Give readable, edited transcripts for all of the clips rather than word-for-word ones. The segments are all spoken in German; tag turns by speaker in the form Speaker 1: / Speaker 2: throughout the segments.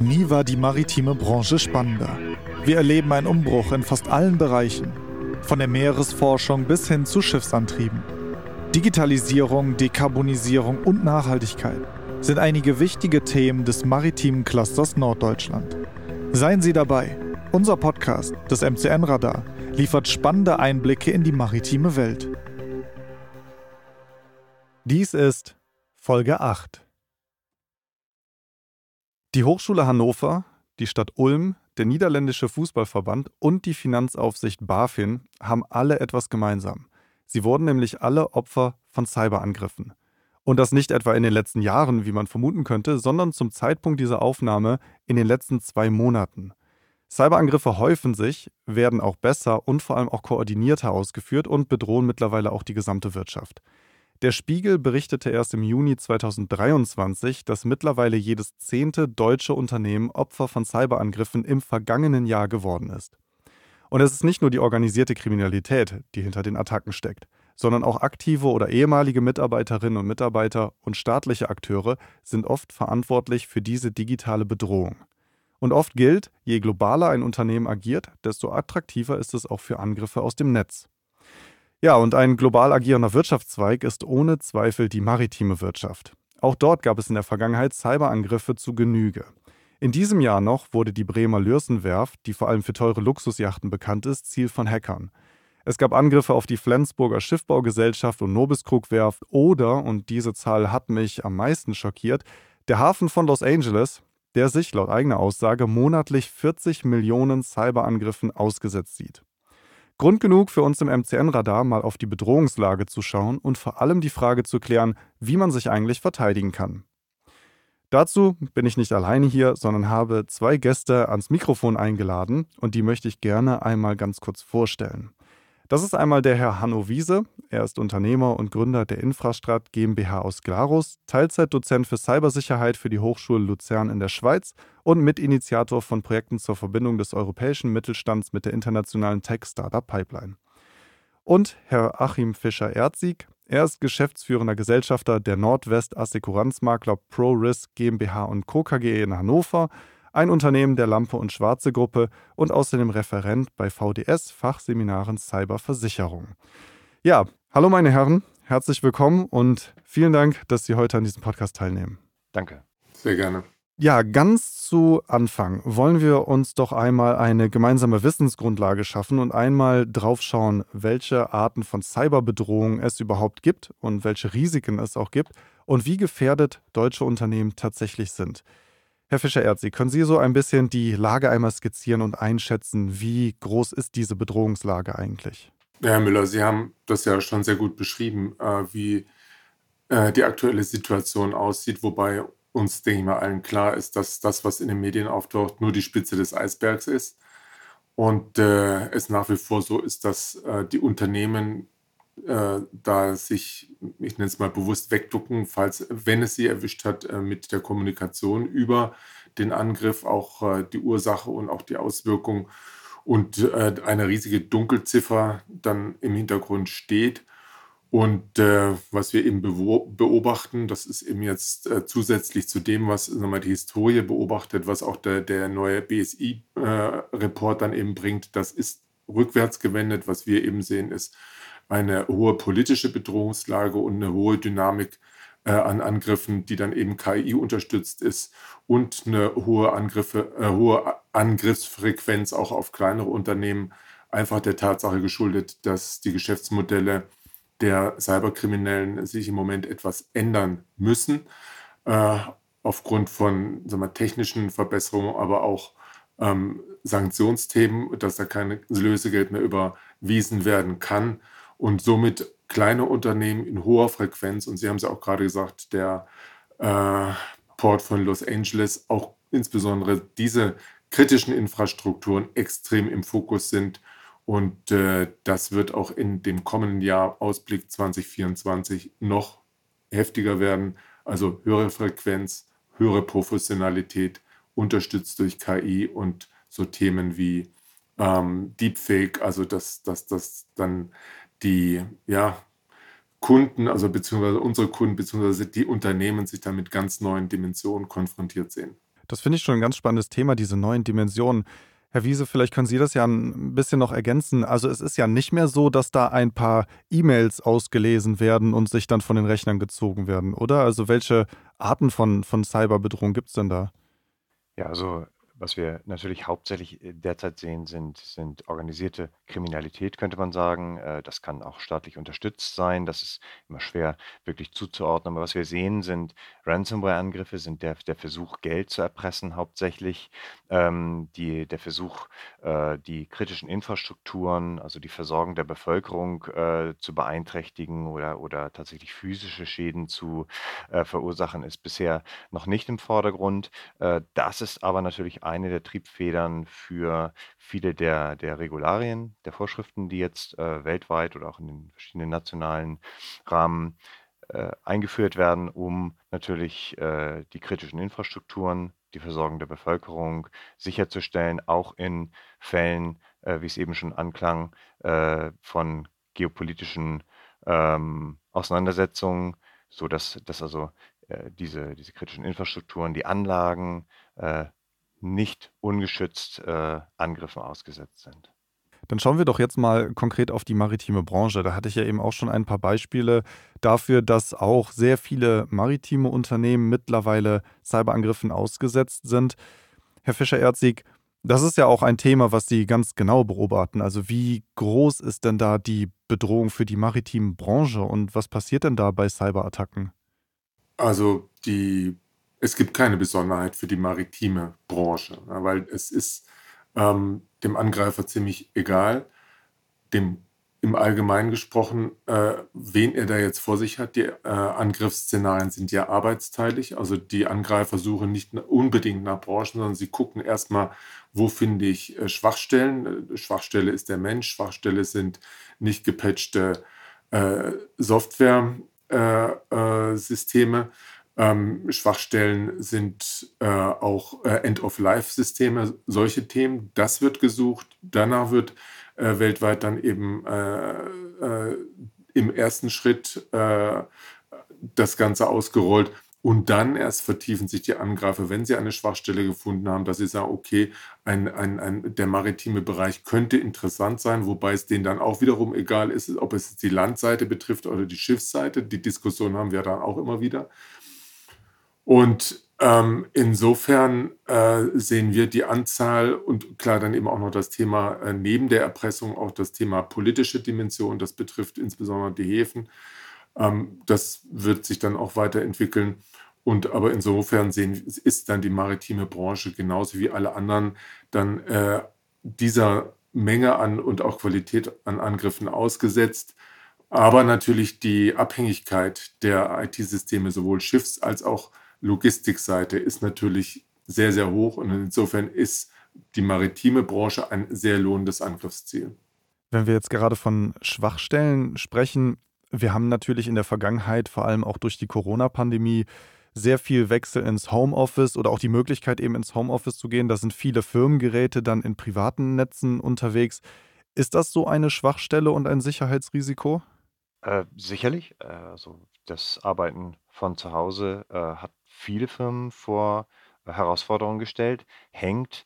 Speaker 1: Nie war die maritime Branche spannender. Wir erleben einen Umbruch in fast allen Bereichen, von der Meeresforschung bis hin zu Schiffsantrieben. Digitalisierung, Dekarbonisierung und Nachhaltigkeit sind einige wichtige Themen des maritimen Clusters Norddeutschland. Seien Sie dabei. Unser Podcast, das MCN Radar, liefert spannende Einblicke in die maritime Welt. Dies ist Folge 8. Die Hochschule Hannover, die Stadt Ulm, der niederländische Fußballverband und die Finanzaufsicht BaFin haben alle etwas gemeinsam. Sie wurden nämlich alle Opfer von Cyberangriffen. Und das nicht etwa in den letzten Jahren, wie man vermuten könnte, sondern zum Zeitpunkt dieser Aufnahme in den letzten 2 Monaten. Cyberangriffe häufen sich, werden auch besser und vor allem auch koordinierter ausgeführt und bedrohen mittlerweile auch die gesamte Wirtschaft. Der Spiegel berichtete erst im Juni 2023, dass mittlerweile jedes 10. deutsche Unternehmen Opfer von Cyberangriffen im vergangenen Jahr geworden ist. Und es ist nicht nur die organisierte Kriminalität, die hinter den Attacken steckt, sondern auch aktive oder ehemalige Mitarbeiterinnen und Mitarbeiter und staatliche Akteure sind oft verantwortlich für diese digitale Bedrohung. Und oft gilt, je globaler ein Unternehmen agiert, desto attraktiver ist es auch für Angriffe aus dem Netz. Ja, und ein global agierender Wirtschaftszweig ist ohne Zweifel die maritime Wirtschaft. Auch dort gab es in der Vergangenheit Cyberangriffe zu Genüge. In diesem Jahr noch wurde die Bremer Lürssen-Werft, die vor allem für teure Luxusjachten bekannt ist, Ziel von Hackern. Es gab Angriffe auf die Flensburger Schiffbaugesellschaft und Nobiskrug-Werft oder, und diese Zahl hat mich am meisten schockiert, der Hafen von Los Angeles, der sich laut eigener Aussage monatlich 40 Millionen Cyberangriffen ausgesetzt sieht. Grund genug für uns im MCN-Radar mal auf die Bedrohungslage zu schauen und vor allem die Frage zu klären, wie man sich eigentlich verteidigen kann. Dazu bin ich nicht alleine hier, sondern habe 2 Gäste ans Mikrofon eingeladen und die möchte ich gerne einmal ganz kurz vorstellen. Das ist einmal der Herr Hanno Wiese. Er ist Unternehmer und Gründer der Infrastrat GmbH aus Glarus, Teilzeitdozent für Cybersicherheit für die Hochschule Luzern in der Schweiz und Mitinitiator von Projekten zur Verbindung des europäischen Mittelstands mit der internationalen Tech-Startup-Pipeline. Und Herr Achim Fischer-Erzig. Er ist geschäftsführender Gesellschafter der Nordwest Assekuranzmakler ProRisk GmbH und Co. KG in Hannover, ein Unternehmen der Lampe und Schwarze Gruppe und außerdem Referent bei VDS Fachseminaren Cyberversicherung. Ja, hallo meine Herren, herzlich willkommen und vielen Dank, dass Sie heute an diesem Podcast teilnehmen.
Speaker 2: Danke.
Speaker 3: Sehr gerne.
Speaker 1: Ja, ganz zu Anfang wollen wir uns doch einmal eine gemeinsame Wissensgrundlage schaffen und einmal drauf schauen, welche Arten von Cyberbedrohungen es überhaupt gibt und welche Risiken es auch gibt und wie gefährdet deutsche Unternehmen tatsächlich sind. Herr Fischer-Erzig, können Sie so ein bisschen die Lage einmal skizzieren und einschätzen, wie groß ist diese Bedrohungslage eigentlich?
Speaker 3: Ja, Herr Müller, Sie haben das ja schon sehr gut beschrieben, wie die aktuelle Situation aussieht, wobei uns, denke ich mal, allen klar ist, dass das, was in den Medien auftaucht, nur die Spitze des Eisbergs ist. Und es nach wie vor so ist, dass die Unternehmen da sich, ich nenne es mal bewusst, wegducken, falls, wenn es sie erwischt hat, mit der Kommunikation über den Angriff, auch die Ursache und auch die Auswirkung und eine riesige Dunkelziffer dann im Hintergrund steht. Und was wir eben beobachten, das ist eben jetzt zusätzlich zu dem, was nochmal die Historie beobachtet, was auch der neue BSI-Report dann eben bringt, das ist rückwärts gewendet. Was wir eben sehen, ist eine hohe politische Bedrohungslage und eine hohe Dynamik an Angriffen, die dann eben KI unterstützt ist und eine hohe Angriffsfrequenz auch auf kleinere Unternehmen, einfach der Tatsache geschuldet, dass die Geschäftsmodelle der Cyberkriminellen sich im Moment etwas ändern müssen, aufgrund von, sagen wir, technischen Verbesserungen, aber auch Sanktionsthemen, dass da kein Lösegeld mehr überwiesen werden kann und somit kleine Unternehmen in hoher Frequenz, und Sie haben es ja auch gerade gesagt, der Port von Los Angeles, auch insbesondere diese kritischen Infrastrukturen extrem im Fokus sind. Und das wird auch in dem kommenden Jahr, Ausblick 2024, noch heftiger werden. Also höhere Frequenz, höhere Professionalität, unterstützt durch KI und so Themen wie Deepfake, also dass dann die Kunden, also beziehungsweise unsere Kunden, beziehungsweise die Unternehmen sich dann mit ganz neuen Dimensionen konfrontiert sehen.
Speaker 1: Das finde ich schon ein ganz spannendes Thema, diese neuen Dimensionen. Herr Wiese, vielleicht können Sie das ja ein bisschen noch ergänzen. Also es ist ja nicht mehr so, dass da ein paar E-Mails ausgelesen werden und sich dann von den Rechnern gezogen werden, oder? Also welche Arten von Cyberbedrohung gibt es denn da?
Speaker 2: Ja, also was wir natürlich hauptsächlich derzeit sehen, sind organisierte Kriminalität, könnte man sagen. Das kann auch staatlich unterstützt sein. Das ist immer schwer wirklich zuzuordnen. Aber was wir sehen, sind Ransomware-Angriffe, sind der Versuch, Geld zu erpressen hauptsächlich. Der Versuch, die kritischen Infrastrukturen, also die Versorgung der Bevölkerung zu beeinträchtigen oder tatsächlich physische Schäden zu verursachen, ist bisher noch nicht im Vordergrund. Das ist aber natürlich eine der Triebfedern für viele der Regularien, der Vorschriften, die jetzt weltweit oder auch in den verschiedenen nationalen Rahmen eingeführt werden, um natürlich die kritischen Infrastrukturen, die Versorgung der Bevölkerung sicherzustellen, auch in Fällen, wie es eben schon anklang, von geopolitischen Auseinandersetzungen, sodass also diese kritischen Infrastrukturen, die Anlagen äh, nicht ungeschützt Angriffen ausgesetzt sind.
Speaker 1: Dann schauen wir doch jetzt mal konkret auf die maritime Branche. Da hatte ich ja eben auch schon ein paar Beispiele dafür, dass auch sehr viele maritime Unternehmen mittlerweile Cyberangriffen ausgesetzt sind. Herr Fischer-Erzig, das ist ja auch ein Thema, was Sie ganz genau beobachten. Also wie groß ist denn da die Bedrohung für die maritime Branche und was passiert denn da bei Cyberattacken?
Speaker 3: Also, es gibt keine Besonderheit für die maritime Branche, ne, weil es ist, dem Angreifer ziemlich egal, dem im Allgemeinen gesprochen, wen er da jetzt vor sich hat. Die, Angriffsszenarien sind ja arbeitsteilig. Also, die Angreifer suchen nicht unbedingt nach Branchen, sondern sie gucken erstmal, wo finde ich, Schwachstellen. Schwachstelle ist der Mensch, Schwachstelle sind nicht gepatchte, Software Systeme. Schwachstellen sind auch End-of-Life-Systeme, solche Themen. Das wird gesucht. Danach wird weltweit dann eben im ersten Schritt das Ganze ausgerollt. Und dann erst vertiefen sich die Angreifer, wenn sie eine Schwachstelle gefunden haben, dass sie sagen, okay, der maritime Bereich könnte interessant sein, wobei es denen dann auch wiederum egal ist, ob es die Landseite betrifft oder die Schiffsseite. Die Diskussion haben wir dann auch immer wieder. Und insofern sehen wir die Anzahl und klar dann eben auch noch das Thema neben der Erpressung auch das Thema politische Dimension. Das betrifft insbesondere die Häfen. Das wird sich dann auch weiterentwickeln. Und aber insofern ist dann die maritime Branche genauso wie alle anderen dann dieser Menge an und auch Qualität an Angriffen ausgesetzt. Aber natürlich die Abhängigkeit der IT-Systeme, sowohl Schiffs- als auch Logistikseite, ist natürlich sehr, sehr hoch. Und insofern ist die maritime Branche ein sehr lohnendes Angriffsziel.
Speaker 1: Wenn wir jetzt gerade von Schwachstellen sprechen, wir haben natürlich in der Vergangenheit, vor allem auch durch die Corona-Pandemie, sehr viel Wechsel ins Homeoffice oder auch die Möglichkeit, eben ins Homeoffice zu gehen. Da sind viele Firmengeräte dann in privaten Netzen unterwegs. Ist das so eine Schwachstelle und ein Sicherheitsrisiko?
Speaker 2: Sicherlich, also das Arbeiten von zu Hause hat viele Firmen vor Herausforderungen gestellt, hängt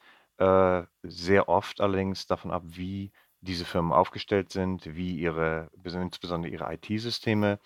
Speaker 2: sehr oft allerdings davon ab, wie diese Firmen aufgestellt sind, wie insbesondere ihre IT-Systeme,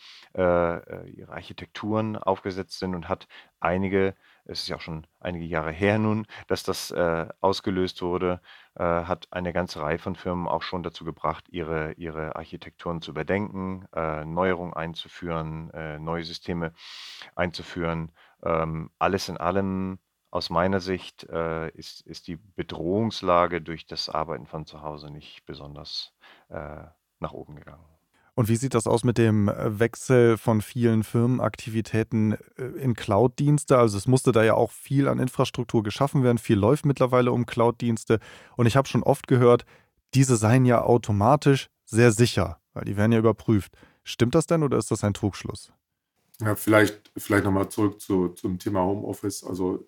Speaker 2: ihre Architekturen aufgesetzt sind und hat es ist ja auch schon einige Jahre her nun, dass das ausgelöst wurde, hat eine ganze Reihe von Firmen auch schon dazu gebracht, ihre Architekturen zu überdenken, Neuerungen einzuführen, neue Systeme einzuführen. Alles in allem, aus meiner Sicht, ist die Bedrohungslage durch das Arbeiten von zu Hause nicht besonders äh, nach oben gegangen.
Speaker 1: Und wie sieht das aus mit dem Wechsel von vielen Firmenaktivitäten in Cloud-Dienste? Also es musste da ja auch viel an Infrastruktur geschaffen werden. Viel läuft mittlerweile um Cloud-Dienste. Und ich habe schon oft gehört, diese seien ja automatisch sehr sicher, weil die werden ja überprüft. Stimmt das denn oder ist das ein Trugschluss?
Speaker 3: Ja, vielleicht nochmal zurück zum Thema Homeoffice. Also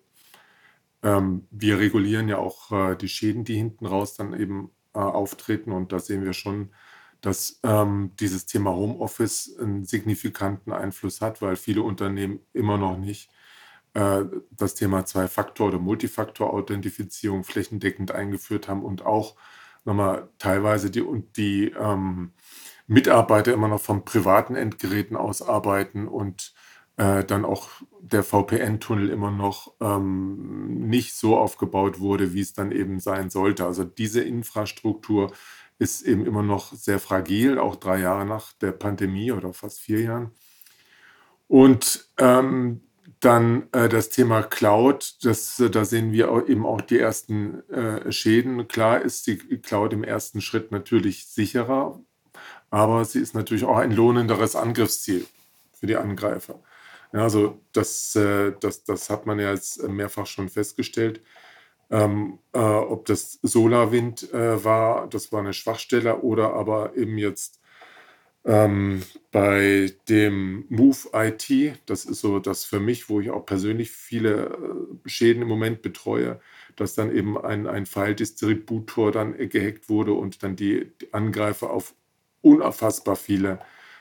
Speaker 3: wir regulieren ja auch die Schäden, die hinten raus dann eben auftreten. Und da sehen wir schon, dass dieses Thema Homeoffice einen signifikanten Einfluss hat, weil viele Unternehmen immer noch nicht das Thema Zwei-Faktor- oder Multifaktor-Authentifizierung flächendeckend eingeführt haben und auch nochmal teilweise die Mitarbeiter immer noch von privaten Endgeräten aus arbeiten und dann auch der VPN-Tunnel immer noch nicht so aufgebaut wurde, wie es dann eben sein sollte. Also diese Infrastruktur ist eben immer noch sehr fragil, auch 3 Jahre nach der Pandemie oder fast 4 Jahren. Und dann das Thema Cloud, da sehen wir eben auch die ersten Schäden. Klar ist die Cloud im ersten Schritt natürlich sicherer, aber sie ist natürlich auch ein lohnenderes Angriffsziel für die Angreifer. Ja, also das hat man ja jetzt mehrfach schon festgestellt. Ob das SolarWind war, das war eine Schwachstelle, oder aber eben jetzt bei dem Move IT, das ist so das für mich, wo ich auch persönlich viele Schäden im Moment betreue, dass dann eben ein File-Distributor dann gehackt wurde und dann die Angreifer auf unerfassbar viele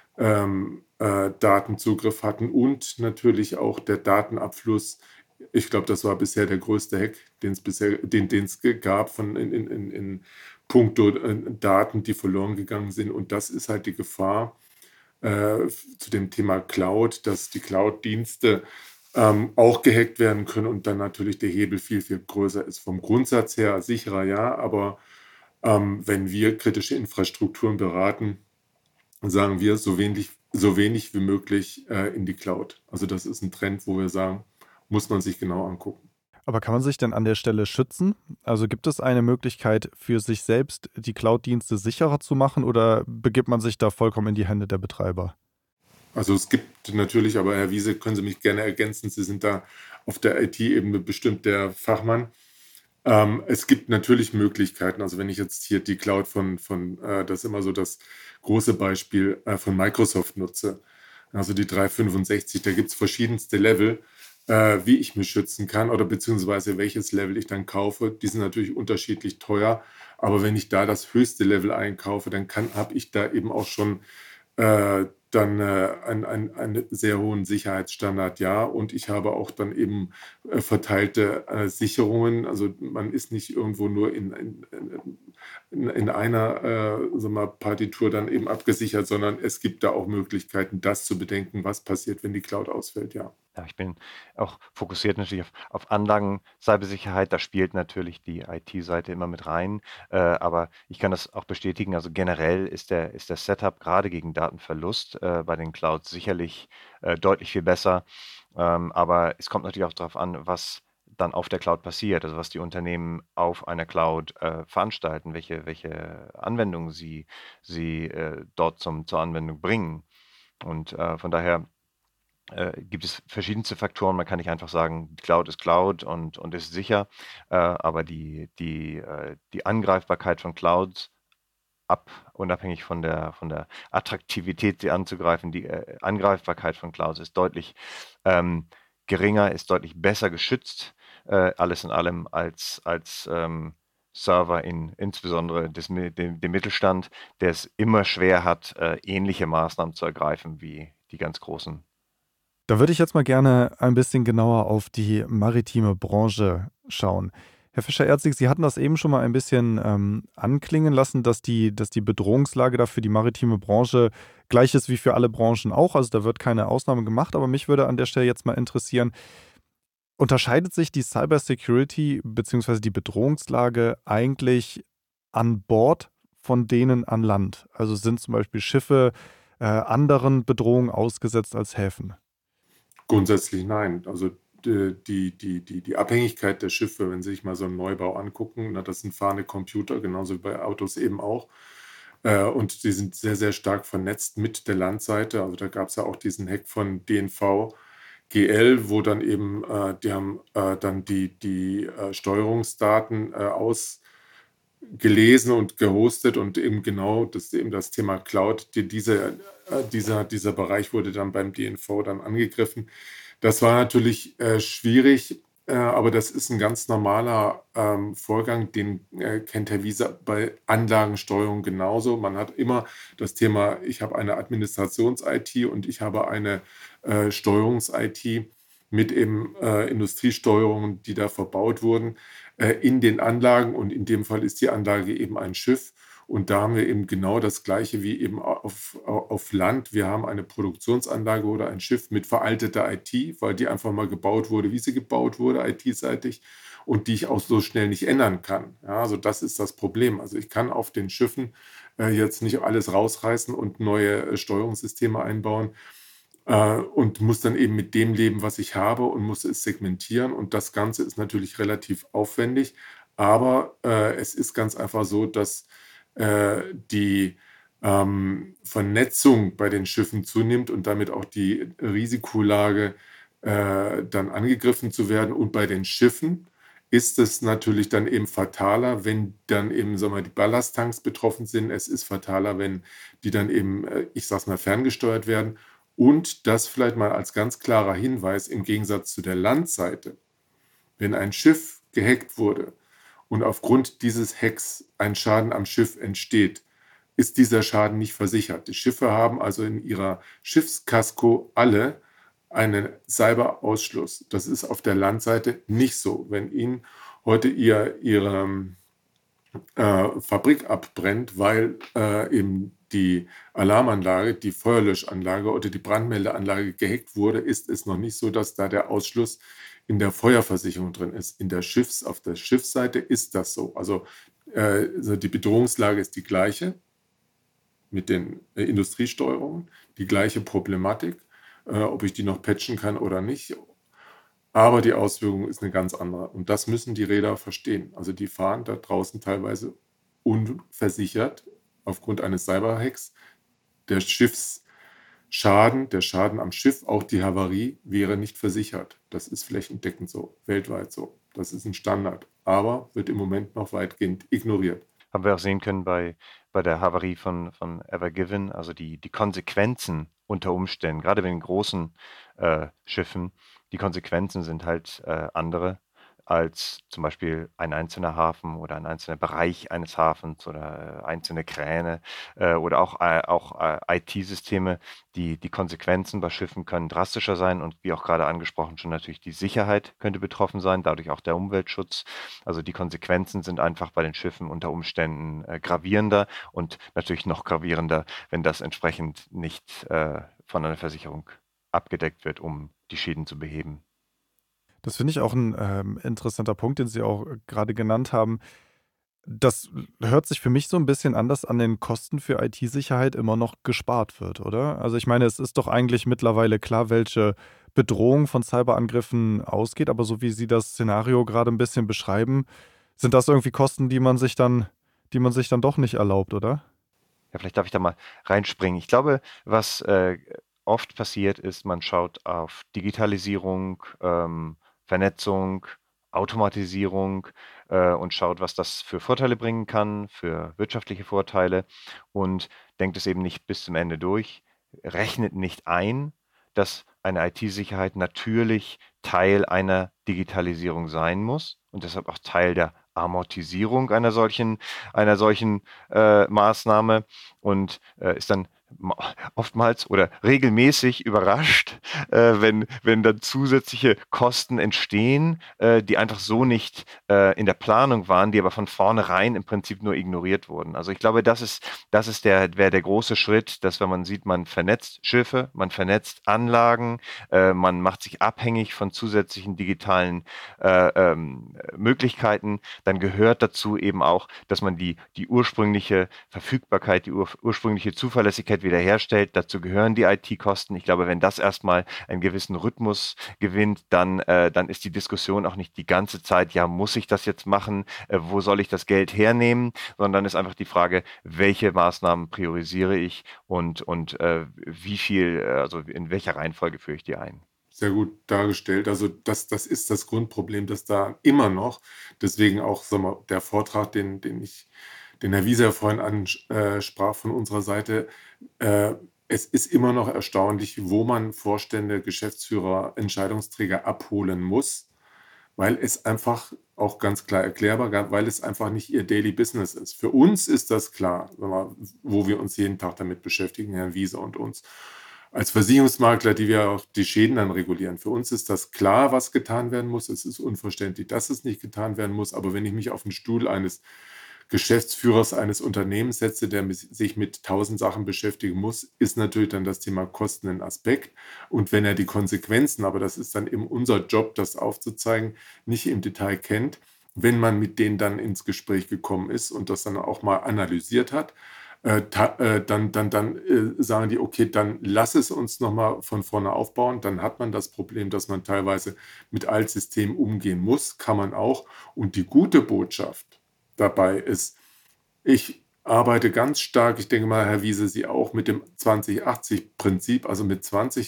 Speaker 3: Datenzugriff hatten und natürlich auch der Datenabfluss. Ich glaube, das war bisher der größte Hack, den es gab in puncto Daten, die verloren gegangen sind. Und das ist halt die Gefahr zu dem Thema Cloud, dass die Cloud-Dienste auch gehackt werden können und dann natürlich der Hebel viel, viel größer ist. Vom Grundsatz her sicherer, ja, aber wenn wir kritische Infrastrukturen beraten, sagen wir so wenig wie möglich in die Cloud. Also das ist ein Trend, wo wir sagen, muss man sich genau angucken.
Speaker 1: Aber kann man sich denn an der Stelle schützen? Also gibt es eine Möglichkeit für sich selbst, die Cloud-Dienste sicherer zu machen, oder begibt man sich da vollkommen in die Hände der Betreiber?
Speaker 3: Also es gibt natürlich, aber Herr Wiese, können Sie mich gerne ergänzen, Sie sind da auf der IT-Ebene bestimmt der Fachmann. Es gibt natürlich Möglichkeiten. Also wenn ich jetzt hier die Cloud das ist immer so das große Beispiel von Microsoft nutze, also die 365, da gibt es verschiedenste Level, wie ich mich schützen kann oder beziehungsweise welches Level ich dann kaufe. Die sind natürlich unterschiedlich teuer, aber wenn ich da das höchste Level einkaufe, dann habe ich da eben auch schon dann einen sehr hohen Sicherheitsstandard, ja. Und ich habe auch dann eben verteilte Sicherungen. Also man ist nicht irgendwo nur in einer sagen wir mal, Partitur dann eben abgesichert, sondern es gibt da auch Möglichkeiten, das zu bedenken, was passiert, wenn die Cloud ausfällt, ja.
Speaker 2: Ja, ich bin auch fokussiert natürlich auf Anlagen-Cybersicherheit. Da spielt natürlich die IT-Seite immer mit rein. Aber ich kann das auch bestätigen. Also generell ist der Setup gerade gegen Datenverlust bei den Clouds sicherlich deutlich viel besser. Aber es kommt natürlich auch darauf an, was dann auf der Cloud passiert, also was die Unternehmen auf einer Cloud veranstalten, welche Anwendungen sie dort zur Anwendung bringen. Und von daher gibt es verschiedenste Faktoren. Man kann nicht einfach sagen, Cloud ist Cloud und ist sicher, aber die Angreifbarkeit von Clouds unabhängig von der Attraktivität, sie anzugreifen, die Angreifbarkeit von Clouds ist deutlich geringer, ist deutlich besser geschützt, alles in allem als Server insbesondere dem Mittelstand, der es immer schwer hat, ähnliche Maßnahmen zu ergreifen wie die ganz großen.
Speaker 1: Da würde ich jetzt mal gerne ein bisschen genauer auf die maritime Branche schauen. Herr Fischer-Erzig, Sie hatten das eben schon mal ein bisschen anklingen lassen, dass die Bedrohungslage da für die maritime Branche gleich ist wie für alle Branchen auch. Also da wird keine Ausnahme gemacht. Aber mich würde an der Stelle jetzt mal interessieren, unterscheidet sich die Cybersecurity bzw. die Bedrohungslage eigentlich an Bord von denen an Land? Also sind zum Beispiel Schiffe anderen Bedrohungen ausgesetzt als Häfen?
Speaker 3: Grundsätzlich nein. Also die Abhängigkeit der Schiffe, wenn Sie sich mal so einen Neubau angucken, na, das sind fahrende Computer, genauso wie bei Autos eben auch. Und die sind sehr, sehr stark vernetzt mit der Landseite. Also da gab es ja auch diesen Hack von DNV GL, wo dann eben, die haben dann die Steuerungsdaten ausgelesen und gehostet und eben genau das Thema Cloud, dieser Bereich wurde dann beim DNV dann angegriffen. Das war natürlich schwierig, aber das ist ein ganz normaler Vorgang, den kennt Herr Wiese bei Anlagensteuerung genauso. Man hat immer das Thema, ich habe eine Administrations-IT und ich habe eine Steuerungs-IT. mit eben Industriesteuerungen, die da verbaut wurden, in den Anlagen. Und in dem Fall ist die Anlage eben ein Schiff. Und da haben wir eben genau das Gleiche wie eben auf Land. Wir haben eine Produktionsanlage oder ein Schiff mit veralteter IT, weil die einfach mal gebaut wurde, wie sie gebaut wurde, IT-seitig, und die ich auch so schnell nicht ändern kann. Ja, also das ist das Problem. Also ich kann auf den Schiffen jetzt nicht alles rausreißen und neue Steuerungssysteme einbauen und muss dann eben mit dem leben, was ich habe, und muss es segmentieren. Und das Ganze ist natürlich relativ aufwendig, aber es ist ganz einfach so, dass die Vernetzung bei den Schiffen zunimmt und damit auch die Risikolage dann angegriffen zu werden. Und bei den Schiffen ist es natürlich dann eben fataler, wenn dann eben, sagen wir, die Ballasttanks betroffen sind. Es ist fataler, wenn die dann eben, ich sag's mal, ferngesteuert werden. Und das vielleicht mal als ganz klarer Hinweis im Gegensatz zu der Landseite: Wenn ein Schiff gehackt wurde und aufgrund dieses Hacks ein Schaden am Schiff entsteht, ist dieser Schaden nicht versichert. Die Schiffe haben also in ihrer Schiffskasko alle einen Cyberausschluss. Das ist auf der Landseite nicht so. Wenn Ihnen heute Ihre Fabrik abbrennt, weil eben die Alarmanlage, die Feuerlöschanlage oder die Brandmeldeanlage gehackt wurde, ist es noch nicht so, dass da der Ausschluss in der Feuerversicherung drin ist. Auf der Schiffsseite ist das so. Also die Bedrohungslage ist die gleiche mit den Industriesteuerungen, die gleiche Problematik, ob ich die noch patchen kann oder nicht. Aber die Auswirkung ist eine ganz andere. Und das müssen die Reeder verstehen. Also die fahren da draußen teilweise unversichert aufgrund eines Cyberhacks. Der Schiffsschaden, der Schaden am Schiff, auch die Havarie, wäre nicht versichert. Das ist flächendeckend so, weltweit so. Das ist ein Standard, aber wird im Moment noch weitgehend ignoriert.
Speaker 2: Haben wir auch sehen können bei der Havarie von Ever Given, also die Konsequenzen unter Umständen, gerade bei den großen Schiffen, die Konsequenzen sind halt andere als zum Beispiel ein einzelner Hafen oder ein einzelner Bereich eines Hafens oder einzelne Kräne oder auch IT-Systeme. Die Konsequenzen bei Schiffen können drastischer sein und wie auch gerade angesprochen schon natürlich die Sicherheit könnte betroffen sein, dadurch auch der Umweltschutz. Also die Konsequenzen sind einfach bei den Schiffen unter Umständen gravierender und natürlich noch gravierender, wenn das entsprechend nicht von einer Versicherung abgedeckt wird, um die Schäden zu beheben.
Speaker 1: Das finde ich auch ein interessanter Punkt, den Sie auch gerade genannt haben. Das hört sich für mich so ein bisschen an, dass an den Kosten für IT-Sicherheit immer noch gespart wird, oder? Also ich meine, es ist doch eigentlich mittlerweile klar, welche Bedrohung von Cyberangriffen ausgeht, aber so wie Sie das Szenario gerade ein bisschen beschreiben, sind das irgendwie Kosten, die man sich dann doch nicht erlaubt, oder?
Speaker 2: Ja, vielleicht darf ich da mal reinspringen. Ich glaube, was oft passiert ist, man schaut auf Digitalisierung, Vernetzung, Automatisierung und schaut, was das für Vorteile bringen kann, für wirtschaftliche Vorteile und denkt es eben nicht bis zum Ende durch, rechnet nicht ein, dass eine IT-Sicherheit natürlich Teil einer Digitalisierung sein muss und deshalb auch Teil der Amortisierung einer solchen Maßnahme und ist dann oftmals oder regelmäßig überrascht, wenn dann zusätzliche Kosten entstehen, die einfach so nicht in der Planung waren, die aber von vornherein im Prinzip nur ignoriert wurden. Also ich glaube, wäre der große Schritt, dass wenn man sieht, man vernetzt Schiffe, man vernetzt Anlagen, man macht sich abhängig von zusätzlichen digitalen Möglichkeiten, dann gehört dazu eben auch, dass man die ursprüngliche Verfügbarkeit, die ursprüngliche Zuverlässigkeit wiederherstellt. Dazu gehören die IT-Kosten. Ich glaube, wenn das erstmal einen gewissen Rhythmus gewinnt, dann ist die Diskussion auch nicht die ganze Zeit, ja, muss ich das jetzt machen? Wo soll ich das Geld hernehmen? Sondern ist einfach die Frage, welche Maßnahmen priorisiere ich und wie viel, also in welcher Reihenfolge führe ich die ein?
Speaker 3: Sehr gut dargestellt. Also das ist das Grundproblem, das da immer noch, deswegen auch, sagen wir, der Vortrag, den Herr Wieser vorhin ansprach von unserer Seite. Es ist immer noch erstaunlich, wo man Vorstände, Geschäftsführer, Entscheidungsträger abholen muss, weil es einfach auch ganz klar erklärbar, weil es einfach nicht ihr Daily Business ist. Für uns ist das klar, wo wir uns jeden Tag damit beschäftigen, Herrn Wieser und uns. als Versicherungsmakler, die wir auch die Schäden dann regulieren. Für uns ist das klar, was getan werden muss. Es ist unverständlich, dass es nicht getan werden muss. Aber wenn ich mich auf den Stuhl eines Geschäftsführers eines Unternehmens setze, der sich mit 1000 Sachen beschäftigen muss, ist natürlich dann das Thema Kosten ein Aspekt. Und wenn er die Konsequenzen, aber das ist dann eben unser Job, das aufzuzeigen, nicht im Detail kennt, wenn man mit denen dann ins Gespräch gekommen ist und das dann auch mal analysiert hat, dann sagen die, okay, dann lass es uns nochmal von vorne aufbauen. Dann hat man das Problem, dass man teilweise mit Altsystemen umgehen muss, kann man auch. Und die gute Botschaft dabei ist, ich arbeite ganz stark, ich denke mal, Herr Wiese, Sie auch, mit dem 20-80-Prinzip, also mit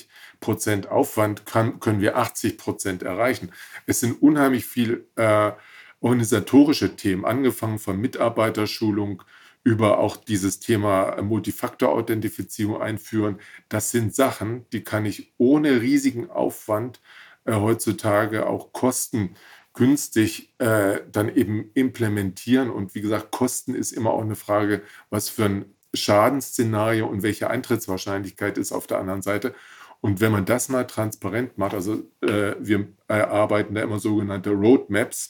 Speaker 3: 20% Aufwand können wir 80% erreichen. Es sind unheimlich viel organisatorische Themen, angefangen von Mitarbeiterschulung über auch dieses Thema Multifaktor-Authentifizierung einführen. Das sind Sachen, die kann ich ohne riesigen Aufwand heutzutage auch kostengünstig dann eben implementieren. Und wie gesagt, Kosten ist immer auch eine Frage, was für ein Schadensszenario und welche Eintrittswahrscheinlichkeit ist auf der anderen Seite. Und wenn man das mal transparent macht, also wir erarbeiten da immer sogenannte Roadmaps,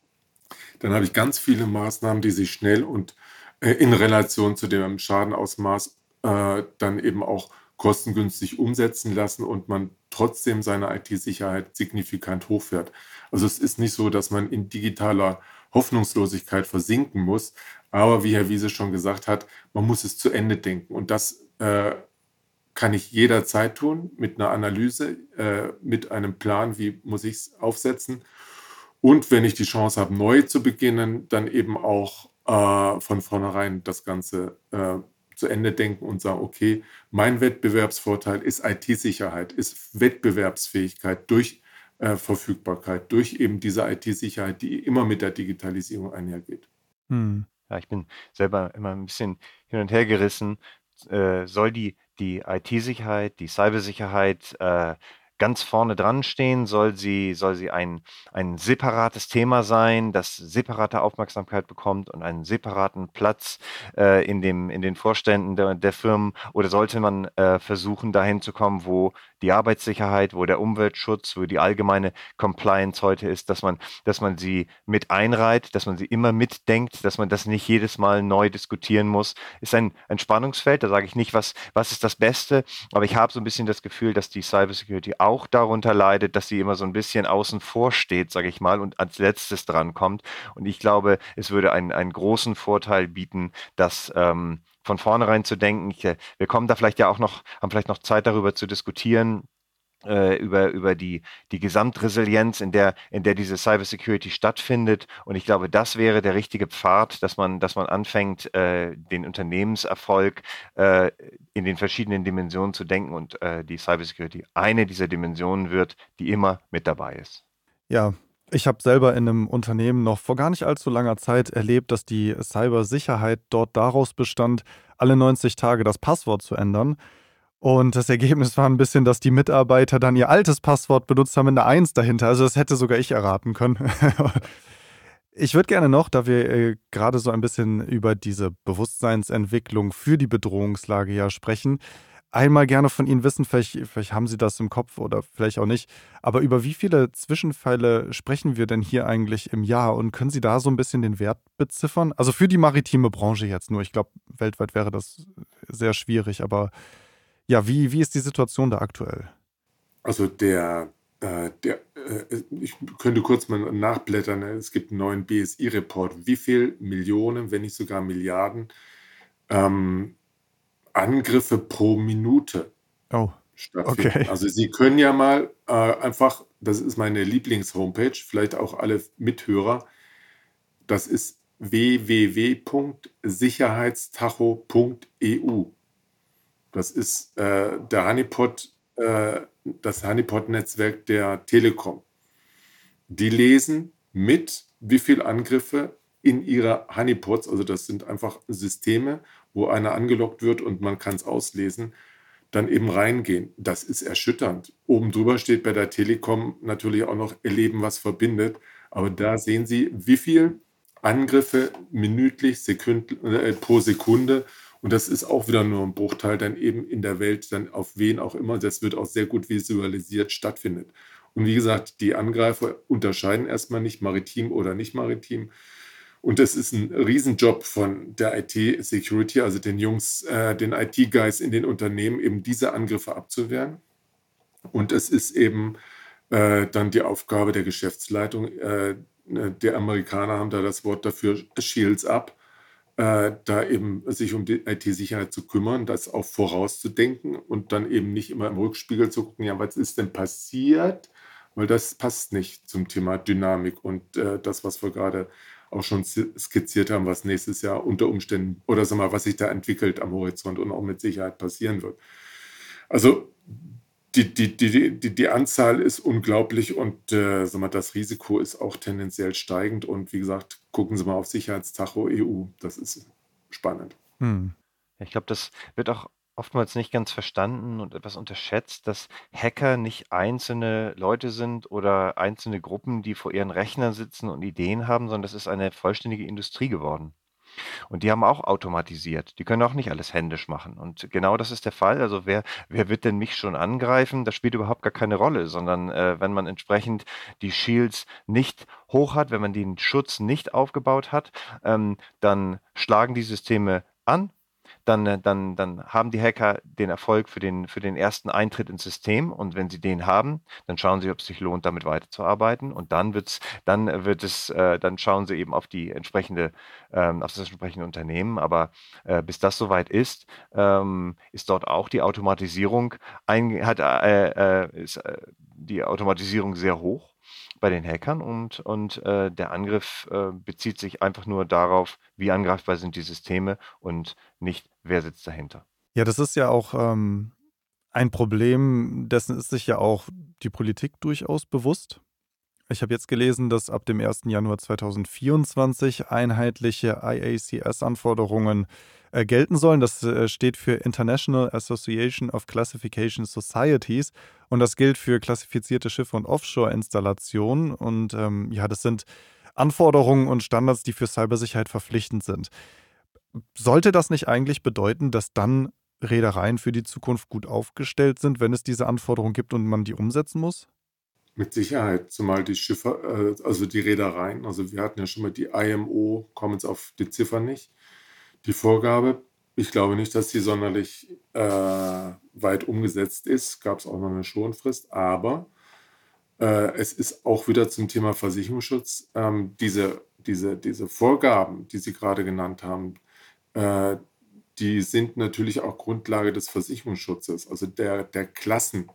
Speaker 3: dann habe ich ganz viele Maßnahmen, die sich schnell und in Relation zu dem Schadenausmaß dann eben auch kostengünstig umsetzen lassen und man trotzdem seine IT-Sicherheit signifikant hochfährt. Also es ist nicht so, dass man in digitaler Hoffnungslosigkeit versinken muss, aber wie Herr Wiese schon gesagt hat, man muss es zu Ende denken und das kann ich jederzeit tun mit einer Analyse, mit einem Plan, wie muss ich es aufsetzen. Und wenn ich die Chance habe, neu zu beginnen, dann eben auch von vornherein das Ganze zu Ende denken und sagen, okay, mein Wettbewerbsvorteil ist IT-Sicherheit, ist Wettbewerbsfähigkeit durch Verfügbarkeit, durch eben diese IT-Sicherheit, die immer mit der Digitalisierung einhergeht.
Speaker 1: Hm.
Speaker 2: Ja, ich bin selber immer ein bisschen hin und her gerissen. Soll die IT-Sicherheit, die Cybersicherheit ganz vorne dran stehen? Soll sie ein separates Thema sein, das separate Aufmerksamkeit bekommt und einen separaten Platz in den Vorständen der Firmen? Oder sollte man versuchen, dahin zu kommen, wo die Arbeitssicherheit, wo der Umweltschutz, wo die allgemeine Compliance heute ist, dass man sie mit einreiht, dass man sie immer mitdenkt, dass man das nicht jedes Mal neu diskutieren muss, ist ein Spannungsfeld. Da sage ich nicht, was ist das Beste, aber ich habe so ein bisschen das Gefühl, dass die Cybersecurity auch darunter leidet, dass sie immer so ein bisschen außen vor steht, sage ich mal, und als letztes drankommt. Und ich glaube, es würde einen großen Vorteil bieten, dass von vornherein zu denken, wir kommen da vielleicht ja auch noch, haben vielleicht noch Zeit darüber zu diskutieren, über die Gesamtresilienz, in der diese Cybersecurity stattfindet. Und ich glaube, das wäre der richtige Pfad, dass man anfängt, den Unternehmenserfolg in den verschiedenen Dimensionen zu denken und die Cybersecurity eine dieser Dimensionen wird, die immer mit dabei ist.
Speaker 1: Ja, ich habe selber in einem Unternehmen noch vor gar nicht allzu langer Zeit erlebt, dass die Cybersicherheit dort daraus bestand, alle 90 Tage das Passwort zu ändern. Und das Ergebnis war ein bisschen, dass die Mitarbeiter dann ihr altes Passwort benutzt haben mit einer 1 dahinter. Also das hätte sogar ich erraten können. Ich würde gerne noch, da wir gerade so ein bisschen über diese Bewusstseinsentwicklung für die Bedrohungslage ja sprechen, einmal gerne von Ihnen wissen, vielleicht haben Sie das im Kopf oder vielleicht auch nicht, aber über wie viele Zwischenfälle sprechen wir denn hier eigentlich im Jahr und können Sie da so ein bisschen den Wert beziffern? Also für die maritime Branche jetzt nur. Ich glaube, weltweit wäre das sehr schwierig, aber ja, wie ist die Situation da aktuell?
Speaker 3: Also ich könnte kurz mal nachblättern. Es gibt einen neuen BSI-Report, wie viel Millionen, wenn nicht sogar Milliarden Angriffe pro Minute
Speaker 1: Oh,
Speaker 3: stattfinden.
Speaker 1: okay.
Speaker 3: Also Sie können ja mal einfach, das ist meine Lieblings-Homepage, vielleicht auch alle Mithörer, das ist www.sicherheitstacho.eu. Das ist das Honeypot-Netzwerk der Telekom. Die lesen mit, wie viele Angriffe in ihrer Honeypots, also das sind einfach Systeme, wo einer angelockt wird und man kann es auslesen, dann eben reingehen. Das ist erschütternd. Oben drüber steht bei der Telekom natürlich auch noch Erleben, was verbindet. Aber da sehen Sie, wie viel Angriffe minütlich, pro Sekunde Und das ist auch wieder nur ein Bruchteil dann eben in der Welt, dann auf wen auch immer, das wird auch sehr gut visualisiert, stattfindet. Und wie gesagt, die Angreifer unterscheiden erstmal nicht maritim oder nicht maritim. Und das ist ein Riesenjob von der IT-Security, also den Jungs, den IT-Guys in den Unternehmen, eben diese Angriffe abzuwehren. Und es ist eben dann die Aufgabe der Geschäftsleitung. Die Amerikaner haben da das Wort dafür, Shields up, da eben sich um die IT-Sicherheit zu kümmern, das auch vorauszudenken und dann eben nicht immer im Rückspiegel zu gucken, ja, was ist denn passiert? Weil das passt nicht zum Thema Dynamik und das, was wir gerade auch schon skizziert haben, was nächstes Jahr unter Umständen oder sag mal, was sich da entwickelt am Horizont und auch mit Sicherheit passieren wird. Also die Anzahl ist unglaublich und sag mal, das Risiko ist auch tendenziell steigend. Und wie gesagt, gucken Sie mal auf Sicherheitstacho EU. Das ist spannend.
Speaker 1: Hm.
Speaker 2: Ich glaube, das wird auch oftmals nicht ganz verstanden und etwas unterschätzt, dass Hacker nicht einzelne Leute sind oder einzelne Gruppen, die vor ihren Rechnern sitzen und Ideen haben, sondern das ist eine vollständige Industrie geworden. Und die haben auch automatisiert. Die können auch nicht alles händisch machen. Und genau das ist der Fall. Also wer wird denn mich schon angreifen? Das spielt überhaupt gar keine Rolle, sondern wenn man entsprechend die Shields nicht hoch hat, wenn man den Schutz nicht aufgebaut hat, dann schlagen die Systeme an. Dann haben die Hacker den Erfolg für den ersten Eintritt ins System. Und wenn sie den haben, dann schauen sie, ob es sich lohnt, damit weiterzuarbeiten. Und dann schauen sie eben auf das entsprechende Unternehmen. Aber bis das soweit ist dort auch die Automatisierung die Automatisierung sehr hoch bei den Hackern und der Angriff bezieht sich einfach nur darauf, wie angreifbar sind die Systeme und nicht, wer sitzt dahinter.
Speaker 1: Ja, das ist ja auch ein Problem, dessen ist sich ja auch die Politik durchaus bewusst. Ich habe jetzt gelesen, dass ab dem 1. Januar 2024 einheitliche IACS-Anforderungen gelten sollen. Das steht für International Association of Classification Societies und das gilt für klassifizierte Schiffe und Offshore-Installationen. Und ja, das sind Anforderungen und Standards, die für Cybersicherheit verpflichtend sind. Sollte das nicht eigentlich bedeuten, dass dann Reedereien für die Zukunft gut aufgestellt sind, wenn es diese Anforderungen gibt und man die umsetzen muss?
Speaker 3: Mit Sicherheit, zumal die Schiffe, also die Reedereien, also wir hatten ja schon mal die IMO, kommen jetzt auf die Ziffer nicht, die Vorgabe. Ich glaube nicht, dass sie sonderlich weit umgesetzt ist. Gab es auch noch eine Schonfrist, aber es ist auch wieder zum Thema Versicherungsschutz. Diese Vorgaben, die Sie gerade genannt haben, die sind natürlich auch Grundlage des Versicherungsschutzes, also der Klassen.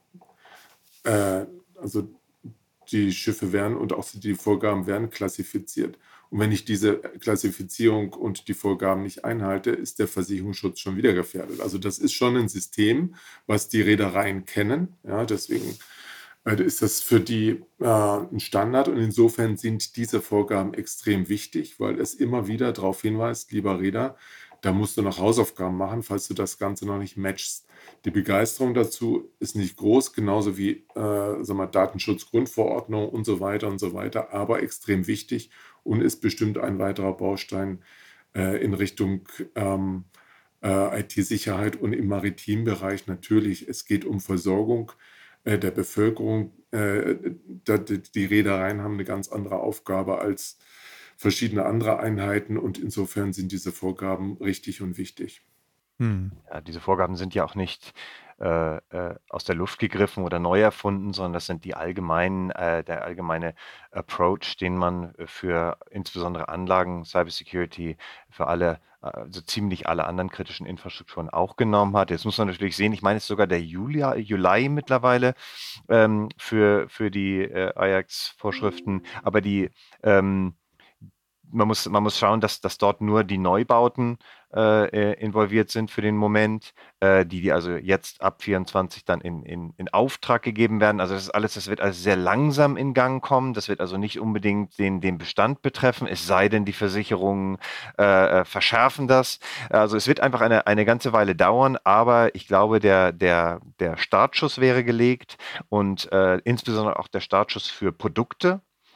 Speaker 3: Also die Schiffe werden und auch die Vorgaben werden klassifiziert. Und wenn ich diese Klassifizierung und die Vorgaben nicht einhalte, ist der Versicherungsschutz schon wieder gefährdet. Also das ist schon ein System, was die Reedereien kennen. Ja, deswegen ist das für die ein Standard. Und insofern sind diese Vorgaben extrem wichtig, weil es immer wieder darauf hinweist, lieber Reeder, da musst du noch Hausaufgaben machen, falls du das Ganze noch nicht matchst. Die Begeisterung dazu ist nicht groß, genauso wie Datenschutzgrundverordnung und so weiter, aber extrem wichtig und ist bestimmt ein weiterer Baustein in Richtung IT-Sicherheit und im maritimen Bereich natürlich. Es geht um Versorgung der Bevölkerung. Die Reedereien haben eine ganz andere Aufgabe als verschiedene andere Einheiten und insofern sind diese Vorgaben richtig und wichtig.
Speaker 2: Ja, diese Vorgaben sind ja auch nicht aus der Luft gegriffen oder neu erfunden, sondern das sind der allgemeine Approach, den man für insbesondere Anlagen, Cybersecurity, für so ziemlich alle anderen kritischen Infrastrukturen auch genommen hat. Jetzt muss man natürlich sehen, ich meine, es ist sogar der Juli mittlerweile für die IACS-Vorschriften, aber man muss schauen, dass dort nur die Neubauten involviert sind für den Moment, die also jetzt ab 24 dann in Auftrag gegeben werden. Also das wird alles sehr langsam in Gang kommen. Das wird also nicht unbedingt den Bestand betreffen, es sei denn, die Versicherungen verschärfen das. Also es wird einfach eine ganze Weile dauern, aber ich glaube, der Startschuss wäre gelegt und insbesondere auch der Startschuss für Produkte.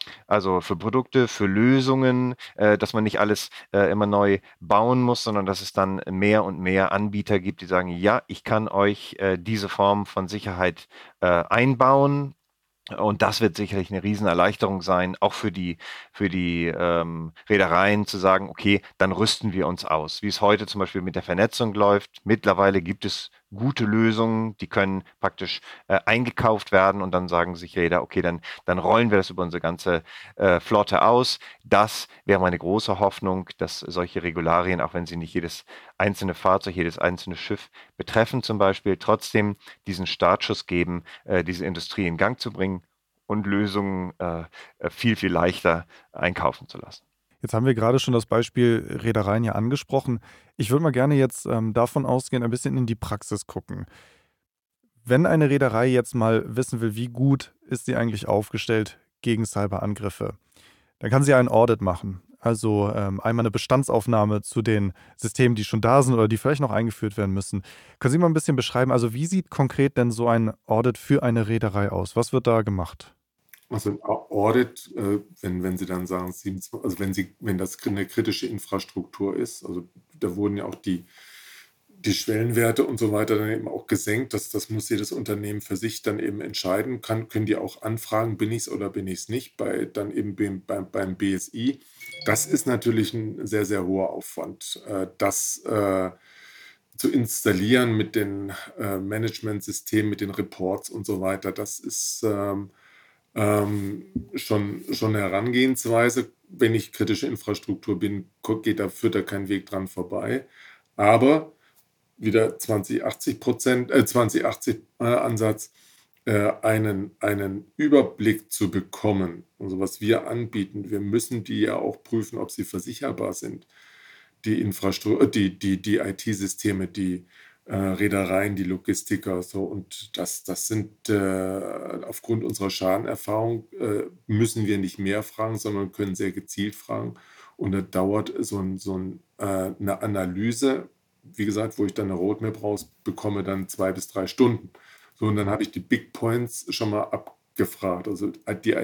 Speaker 2: Also für Produkte, für Lösungen, dass man nicht alles immer neu bauen muss, sondern dass es dann mehr und mehr Anbieter gibt, die sagen, ja, ich kann euch diese Form von Sicherheit einbauen. Und das wird sicherlich eine Riesenerleichterung sein, auch für die Reedereien zu sagen, okay, dann rüsten wir uns aus. Wie es heute zum Beispiel mit der Vernetzung läuft. Mittlerweile gibt es gute Lösungen, die können praktisch eingekauft werden und dann sagen sich Räder, okay, dann rollen wir das über unsere ganze Flotte aus. Das wäre meine große Hoffnung, dass solche Regularien, auch wenn sie nicht jedes einzelne Fahrzeug, jedes einzelne Schiff betreffen zum Beispiel, trotzdem diesen Startschuss geben, diese Industrie in Gang zu bringen und Lösungen viel, viel leichter einkaufen zu lassen.
Speaker 1: Jetzt haben wir gerade schon das Beispiel Reedereien ja angesprochen. Ich würde mal gerne jetzt davon ausgehen, ein bisschen in die Praxis gucken. Wenn eine Reederei jetzt mal wissen will, wie gut ist sie eigentlich aufgestellt gegen Cyberangriffe, dann kann sie einen Audit machen. Also einmal eine Bestandsaufnahme zu den Systemen, die schon da sind oder die vielleicht noch eingeführt werden müssen. Können Sie mal ein bisschen beschreiben, also wie sieht konkret denn so ein Audit für eine Reederei aus? Was wird da gemacht?
Speaker 3: Also ein Audit, wenn Sie dann sagen, also wenn das eine kritische Infrastruktur ist, also da wurden ja auch die Schwellenwerte und so weiter dann eben auch gesenkt. Das muss jedes Unternehmen für sich dann eben entscheiden. Können die auch anfragen, bin ich es oder bin ich es nicht, dann eben beim BSI. Das ist natürlich ein sehr, sehr hoher Aufwand, das zu installieren mit den Managementsystemen, mit den Reports und so weiter. Das ist schon eine Herangehensweise. Wenn ich kritische Infrastruktur bin, führt da kein Weg dran vorbei. Aber wieder 2080 Ansatz, einen Überblick zu bekommen. Also was wir anbieten, wir müssen die ja auch prüfen, ob sie versicherbar sind. Die Infrastruktur, die IT-Systeme, die Reedereien, die Logistiker, so, und das sind aufgrund unserer Schadenerfahrung müssen wir nicht mehr fragen, sondern können sehr gezielt fragen. Und da dauert eine Analyse, wie gesagt, wo ich dann eine Roadmap rausbekomme, dann 2 bis 3 Stunden. So, und dann habe ich die Big Points schon mal abgefragt. Also die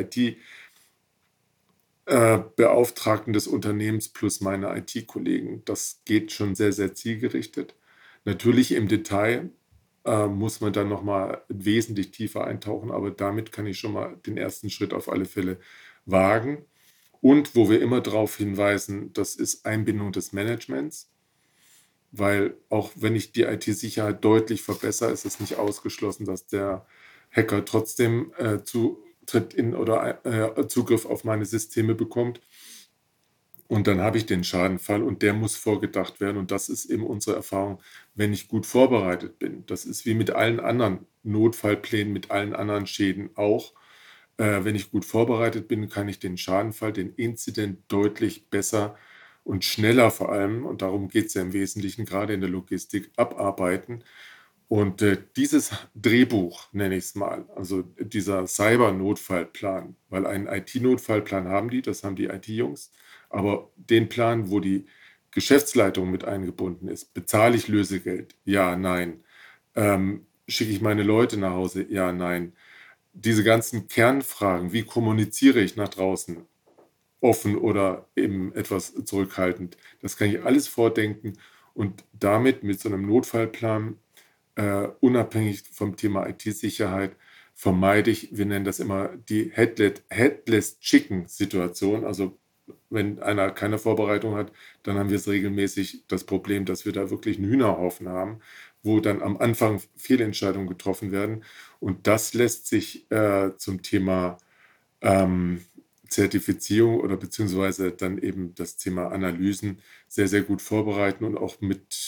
Speaker 3: IT-Beauftragten des Unternehmens plus meine IT-Kollegen. Das geht schon sehr, sehr zielgerichtet. Natürlich im Detail muss man dann nochmal wesentlich tiefer eintauchen, aber damit kann ich schon mal den ersten Schritt auf alle Fälle wagen. Und wo wir immer darauf hinweisen, das ist Einbindung des Managements, weil auch wenn ich die IT-Sicherheit deutlich verbessere, ist es nicht ausgeschlossen, dass der Hacker trotzdem Zutritt oder Zugriff auf meine Systeme bekommt. Und dann habe ich den Schadenfall und der muss vorgedacht werden. Und das ist eben unsere Erfahrung, wenn ich gut vorbereitet bin. Das ist wie mit allen anderen Notfallplänen, mit allen anderen Schäden auch. Wenn ich gut vorbereitet bin, kann ich den Schadenfall, den Incident deutlich besser und schneller vor allem, und darum geht es ja im Wesentlichen gerade in der Logistik, abarbeiten. Und dieses Drehbuch, nenne ich es mal, also dieser Cyber-Notfallplan, weil einen IT-Notfallplan haben das haben die IT-Jungs, aber den Plan, wo die Geschäftsleitung mit eingebunden ist, bezahle ich Lösegeld? Ja, nein. Schicke ich meine Leute nach Hause? Ja, nein. Diese ganzen Kernfragen, wie kommuniziere ich nach draußen? Offen oder eben etwas zurückhaltend. Das kann ich alles vordenken und damit mit so einem Notfallplan, unabhängig vom Thema IT-Sicherheit, vermeide ich, wir nennen das immer die Headless Chicken-Situation. Also wenn einer keine Vorbereitung hat, dann haben wir es regelmäßig das Problem, dass wir da wirklich einen Hühnerhaufen haben, wo dann am Anfang Fehlentscheidungen getroffen werden. Und das lässt sich zum Thema Zertifizierung oder beziehungsweise dann eben das Thema Analysen sehr, sehr gut vorbereiten und auch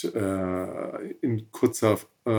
Speaker 3: in kurzer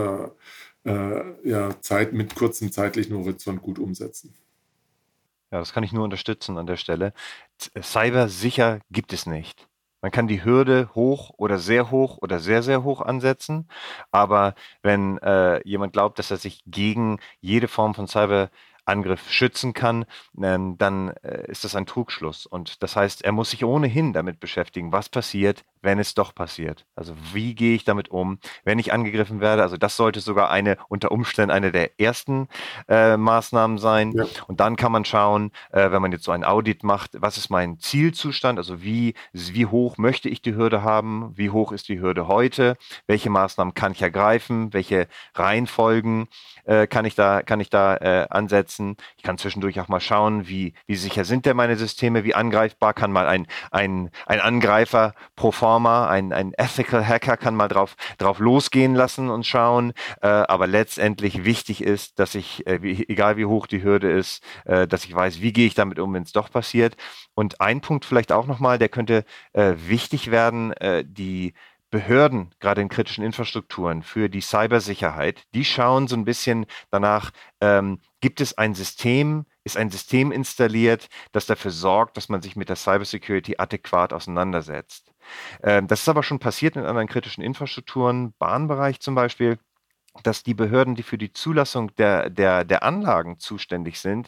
Speaker 3: Zeit, mit kurzem zeitlichen Horizont gut umsetzen.
Speaker 2: Ja, das kann ich nur unterstützen an der Stelle. Cyber sicher gibt es nicht. Man kann die Hürde hoch oder sehr hoch oder sehr, sehr hoch ansetzen, aber wenn jemand glaubt, dass er sich gegen jede Form von Cyberangriff schützen kann, dann ist das ein Trugschluss. Und das heißt, er muss sich ohnehin damit beschäftigen, was passiert, wenn es doch passiert? Also wie gehe ich damit um, wenn ich angegriffen werde? Also das sollte sogar unter Umständen eine der ersten Maßnahmen sein.
Speaker 3: Ja.
Speaker 2: Und dann kann man schauen, wenn man jetzt so ein Audit macht, was ist mein Zielzustand? Also wie hoch möchte ich die Hürde haben? Wie hoch ist die Hürde heute? Welche Maßnahmen kann ich ergreifen? Welche Reihenfolgen kann ich da ansetzen? Ich kann zwischendurch auch mal schauen, wie sicher sind denn meine Systeme? Wie angreifbar kann mal ein Angreifer pro forma, ein Ethical Hacker kann mal drauf losgehen lassen und schauen. Aber letztendlich wichtig ist, dass ich, egal wie hoch die Hürde ist, dass ich weiß, wie gehe ich damit um, wenn es doch passiert. Und ein Punkt vielleicht auch nochmal, der könnte wichtig werden, die Behörden, gerade in kritischen Infrastrukturen für die Cybersicherheit, die schauen so ein bisschen danach, gibt es ein System, ist ein System installiert, das dafür sorgt, dass man sich mit der Cybersecurity adäquat auseinandersetzt. Das ist aber schon passiert in anderen kritischen Infrastrukturen, Bahnbereich zum Beispiel, dass die Behörden, die für die Zulassung der Anlagen zuständig sind,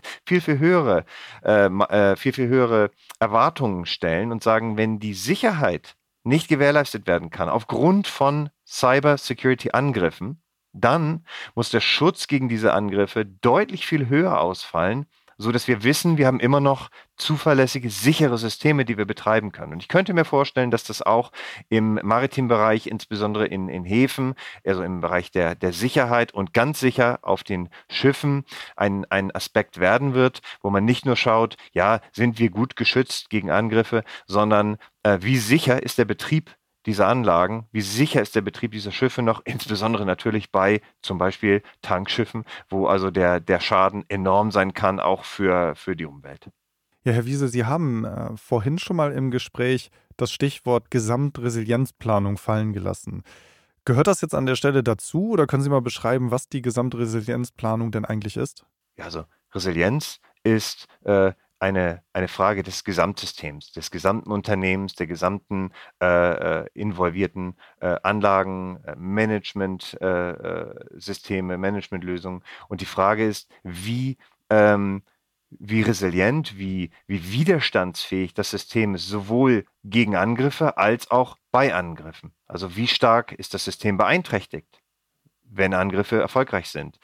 Speaker 2: viel, viel höhere Erwartungen stellen und sagen, wenn die Sicherheit nicht gewährleistet werden kann aufgrund von Cyber-Security-Angriffen, dann muss der Schutz gegen diese Angriffe deutlich viel höher ausfallen, so dass wir wissen, wir haben immer noch zuverlässige, sichere Systeme, die wir betreiben können. Und ich könnte mir vorstellen, dass das auch im maritimen Bereich, insbesondere in Häfen, also im Bereich der Sicherheit und ganz sicher auf den Schiffen ein Aspekt werden wird, wo man nicht nur schaut, ja, sind wir gut geschützt gegen Angriffe, sondern wie sicher ist der Betrieb dieser Anlagen, wie sicher ist der Betrieb dieser Schiffe noch, insbesondere natürlich bei zum Beispiel Tankschiffen, wo also der Schaden enorm sein kann, auch für die Umwelt.
Speaker 1: Ja, Herr Wiese, Sie haben vorhin schon mal im Gespräch das Stichwort Gesamtresilienzplanung fallen gelassen. Gehört das jetzt an der Stelle dazu oder können Sie mal beschreiben, was die Gesamtresilienzplanung denn eigentlich ist?
Speaker 2: Ja, also Resilienz ist eine Frage des Gesamtsystems, des gesamten Unternehmens, der gesamten involvierten Anlagen, Management-Systeme, Managementlösungen. Und die Frage ist, ähm, wie resilient, wie widerstandsfähig das System ist, sowohl gegen Angriffe als auch bei Angriffen. Also wie stark ist das System beeinträchtigt, wenn Angriffe erfolgreich sind?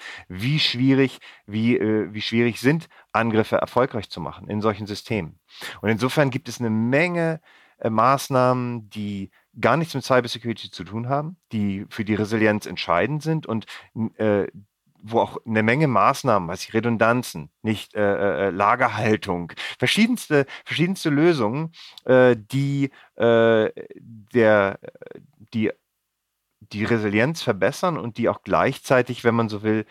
Speaker 2: Wie schwierig sind Angriffe erfolgreich zu machen in solchen Systemen? Und insofern gibt es eine Menge Maßnahmen, die gar nichts mit Cybersecurity zu tun haben, die für die Resilienz entscheidend sind und äh, wo auch eine Menge Maßnahmen, was Redundanzen, nicht Lagerhaltung, verschiedenste Lösungen, der, die die Resilienz verbessern und die auch gleichzeitig, wenn man so will,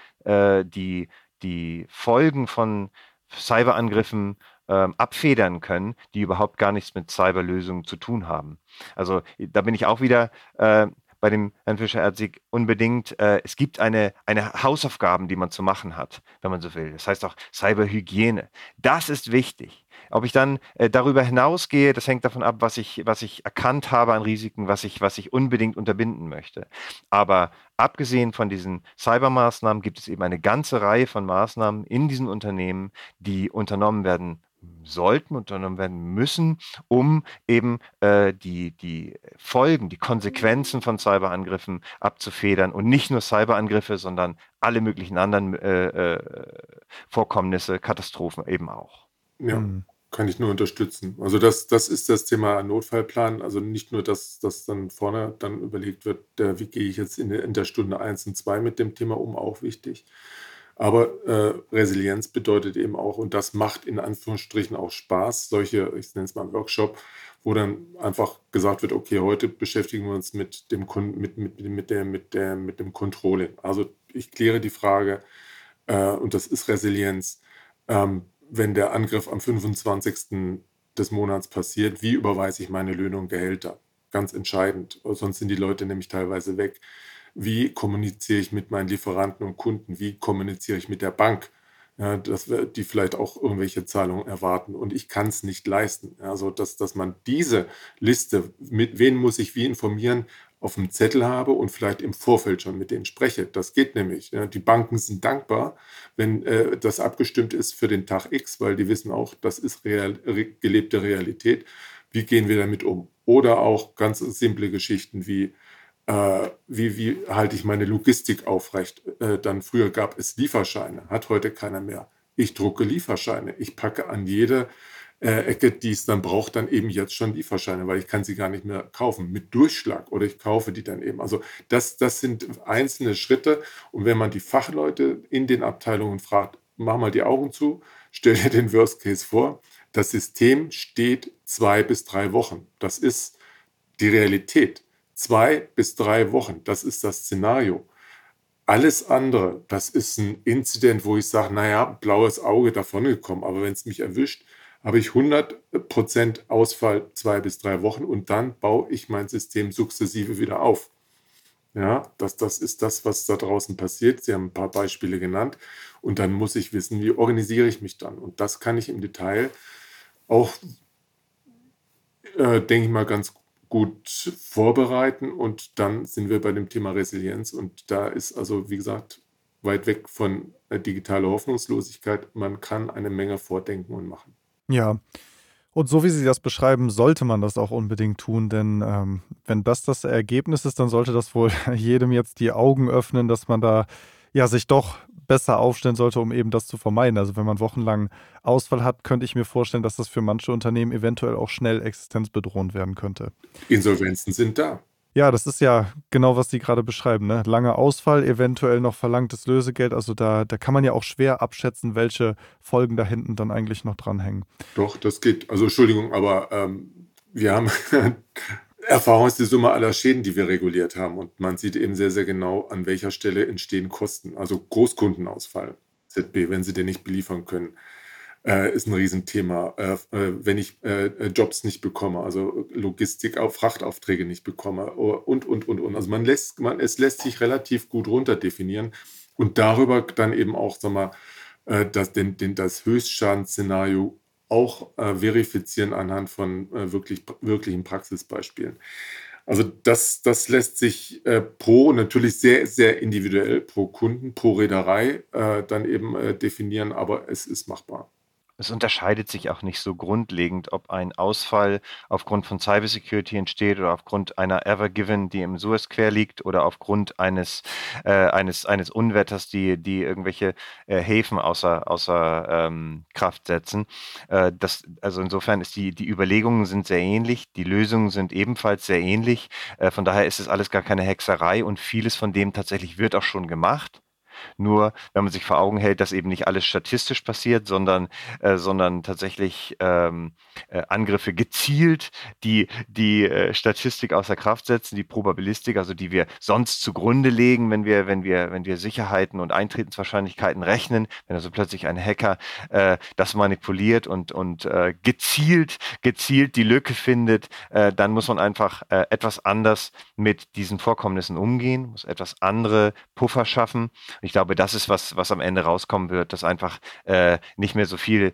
Speaker 2: die Folgen von Cyberangriffen abfedern können, die überhaupt gar nichts mit Cyberlösungen zu tun haben. Also da bin ich auch wieder bei dem Herrn Fischer-Erdsig unbedingt. Es gibt eine Hausaufgaben, die man zu machen hat, wenn man so will. Das heißt auch Cyberhygiene. Das ist wichtig. Ob ich dann darüber hinausgehe, das hängt davon ab, was ich erkannt habe an Risiken, was ich unbedingt unterbinden möchte. Aber abgesehen von diesen Cybermaßnahmen gibt es eben eine ganze Reihe von Maßnahmen in diesen Unternehmen, die unternommen werden sollten, unternommen werden müssen, um eben die Folgen, die Konsequenzen von Cyberangriffen abzufedern und nicht nur Cyberangriffe, sondern alle möglichen anderen Vorkommnisse, Katastrophen eben auch.
Speaker 3: Ja,
Speaker 1: Hm.
Speaker 3: kann ich nur unterstützen. Also das ist das Thema Notfallplan. Also nicht nur, dass dann vorne dann überlegt wird, wie gehe ich jetzt in der Stunde 1 und 2 mit dem Thema um, auch wichtig. Aber Resilienz bedeutet eben auch, und das macht in Anführungsstrichen auch Spaß, solche, ich nenne es mal Workshop, wo dann einfach gesagt wird, okay, heute beschäftigen wir uns mit dem mit dem Controlling. Also ich kläre die Frage, und das ist Resilienz, wenn der Angriff am 25. des Monats passiert, wie überweise ich meine Löhne und Gehälter? Ganz entscheidend, sonst sind die Leute nämlich teilweise weg. Wie kommuniziere ich mit meinen Lieferanten und Kunden? Wie kommuniziere ich mit der Bank? Ja, die vielleicht auch irgendwelche Zahlungen erwarten und ich kann es nicht leisten. Also, dass man diese Liste, mit wen muss ich wie informieren, auf dem Zettel habe und vielleicht im Vorfeld schon mit denen spreche. Das geht nämlich. Ja. Die Banken sind dankbar, wenn das abgestimmt ist für den Tag X, weil die wissen auch, das ist gelebte Realität. Wie gehen wir damit um? oder auch ganz simple Geschichten wie halte ich meine Logistik aufrecht? Dann früher gab es Lieferscheine, hat heute keiner mehr. Ich drucke Lieferscheine. Ich packe an jede Ecke, die es dann braucht, dann eben jetzt schon Lieferscheine, weil ich kann sie gar nicht mehr kaufen mit Durchschlag oder ich kaufe die dann eben. Also das sind einzelne Schritte und wenn man die Fachleute in den Abteilungen fragt, mach mal die Augen zu, stell dir den Worst Case vor, das System steht 2 bis 3 Wochen. Das ist die Realität. 2 bis 3 Wochen, das ist das Szenario. Alles andere, das ist ein Incident, wo ich sage, naja, blaues Auge davongekommen, aber wenn es mich erwischt, habe ich 100% Ausfall 2 bis 3 Wochen und dann baue ich mein System sukzessive wieder auf. Ja, das ist das, was da draußen passiert. Sie haben ein paar Beispiele genannt und dann muss ich wissen, wie organisiere ich mich dann? Und das kann ich im Detail auch, denke ich mal, ganz gut vorbereiten und dann sind wir bei dem Thema Resilienz und da ist also, wie gesagt, weit weg von digitaler Hoffnungslosigkeit. Man kann eine Menge vordenken und machen.
Speaker 1: Ja, und so wie Sie das beschreiben, sollte man das auch unbedingt tun, denn wenn das Ergebnis ist, dann sollte das wohl jedem jetzt die Augen öffnen, dass man da ja sich doch besser aufstellen sollte, um eben das zu vermeiden. Also wenn man wochenlang Ausfall hat, könnte ich mir vorstellen, dass das für manche Unternehmen eventuell auch schnell existenzbedrohend werden könnte.
Speaker 3: Insolvenzen sind da.
Speaker 1: Ja, das ist ja genau, was Sie gerade beschreiben, ne? Langer Ausfall, eventuell noch verlangtes Lösegeld. Also da kann man ja auch schwer abschätzen, welche Folgen da hinten dann eigentlich noch dranhängen.
Speaker 3: Doch, das geht. Also Entschuldigung, aber wir haben Erfahrung ist die Summe aller Schäden, die wir reguliert haben. Und man sieht eben sehr, sehr genau, an welcher Stelle entstehen Kosten. Also Großkundenausfall, ZB, wenn sie den nicht beliefern können, ist ein Riesenthema. Wenn ich Jobs nicht bekomme, also Logistik, Frachtaufträge nicht bekomme und. Also es lässt sich relativ gut runterdefinieren und darüber dann eben auch, sag mal, das Höchstschadenszenario auch verifizieren anhand von wirklichen Praxisbeispielen. Also das lässt sich natürlich sehr, sehr individuell pro Kunden, pro Reederei dann eben definieren, aber es ist machbar.
Speaker 2: Es unterscheidet sich auch nicht so grundlegend, ob ein Ausfall aufgrund von Cybersecurity entsteht oder aufgrund einer Ever Given, die im Suez quer liegt, oder aufgrund eines Unwetters, die irgendwelche Häfen außer Kraft setzen. Also insofern ist die Überlegungen sind sehr ähnlich, die Lösungen sind ebenfalls sehr ähnlich. Von daher ist es alles gar keine Hexerei und vieles von dem tatsächlich wird auch schon gemacht. Nur, wenn man sich vor Augen hält, dass eben nicht alles statistisch passiert, sondern tatsächlich Angriffe gezielt die Statistik außer Kraft setzen, die Probabilistik, also die wir sonst zugrunde legen, wenn wir Sicherheiten und Eintretenswahrscheinlichkeiten rechnen, wenn also plötzlich ein Hacker das manipuliert und gezielt die Lücke findet, dann muss man einfach etwas anders mit diesen Vorkommnissen umgehen, muss etwas andere Puffer schaffen. Ich glaube, das ist was am Ende rauskommen wird, dass einfach nicht mehr so viel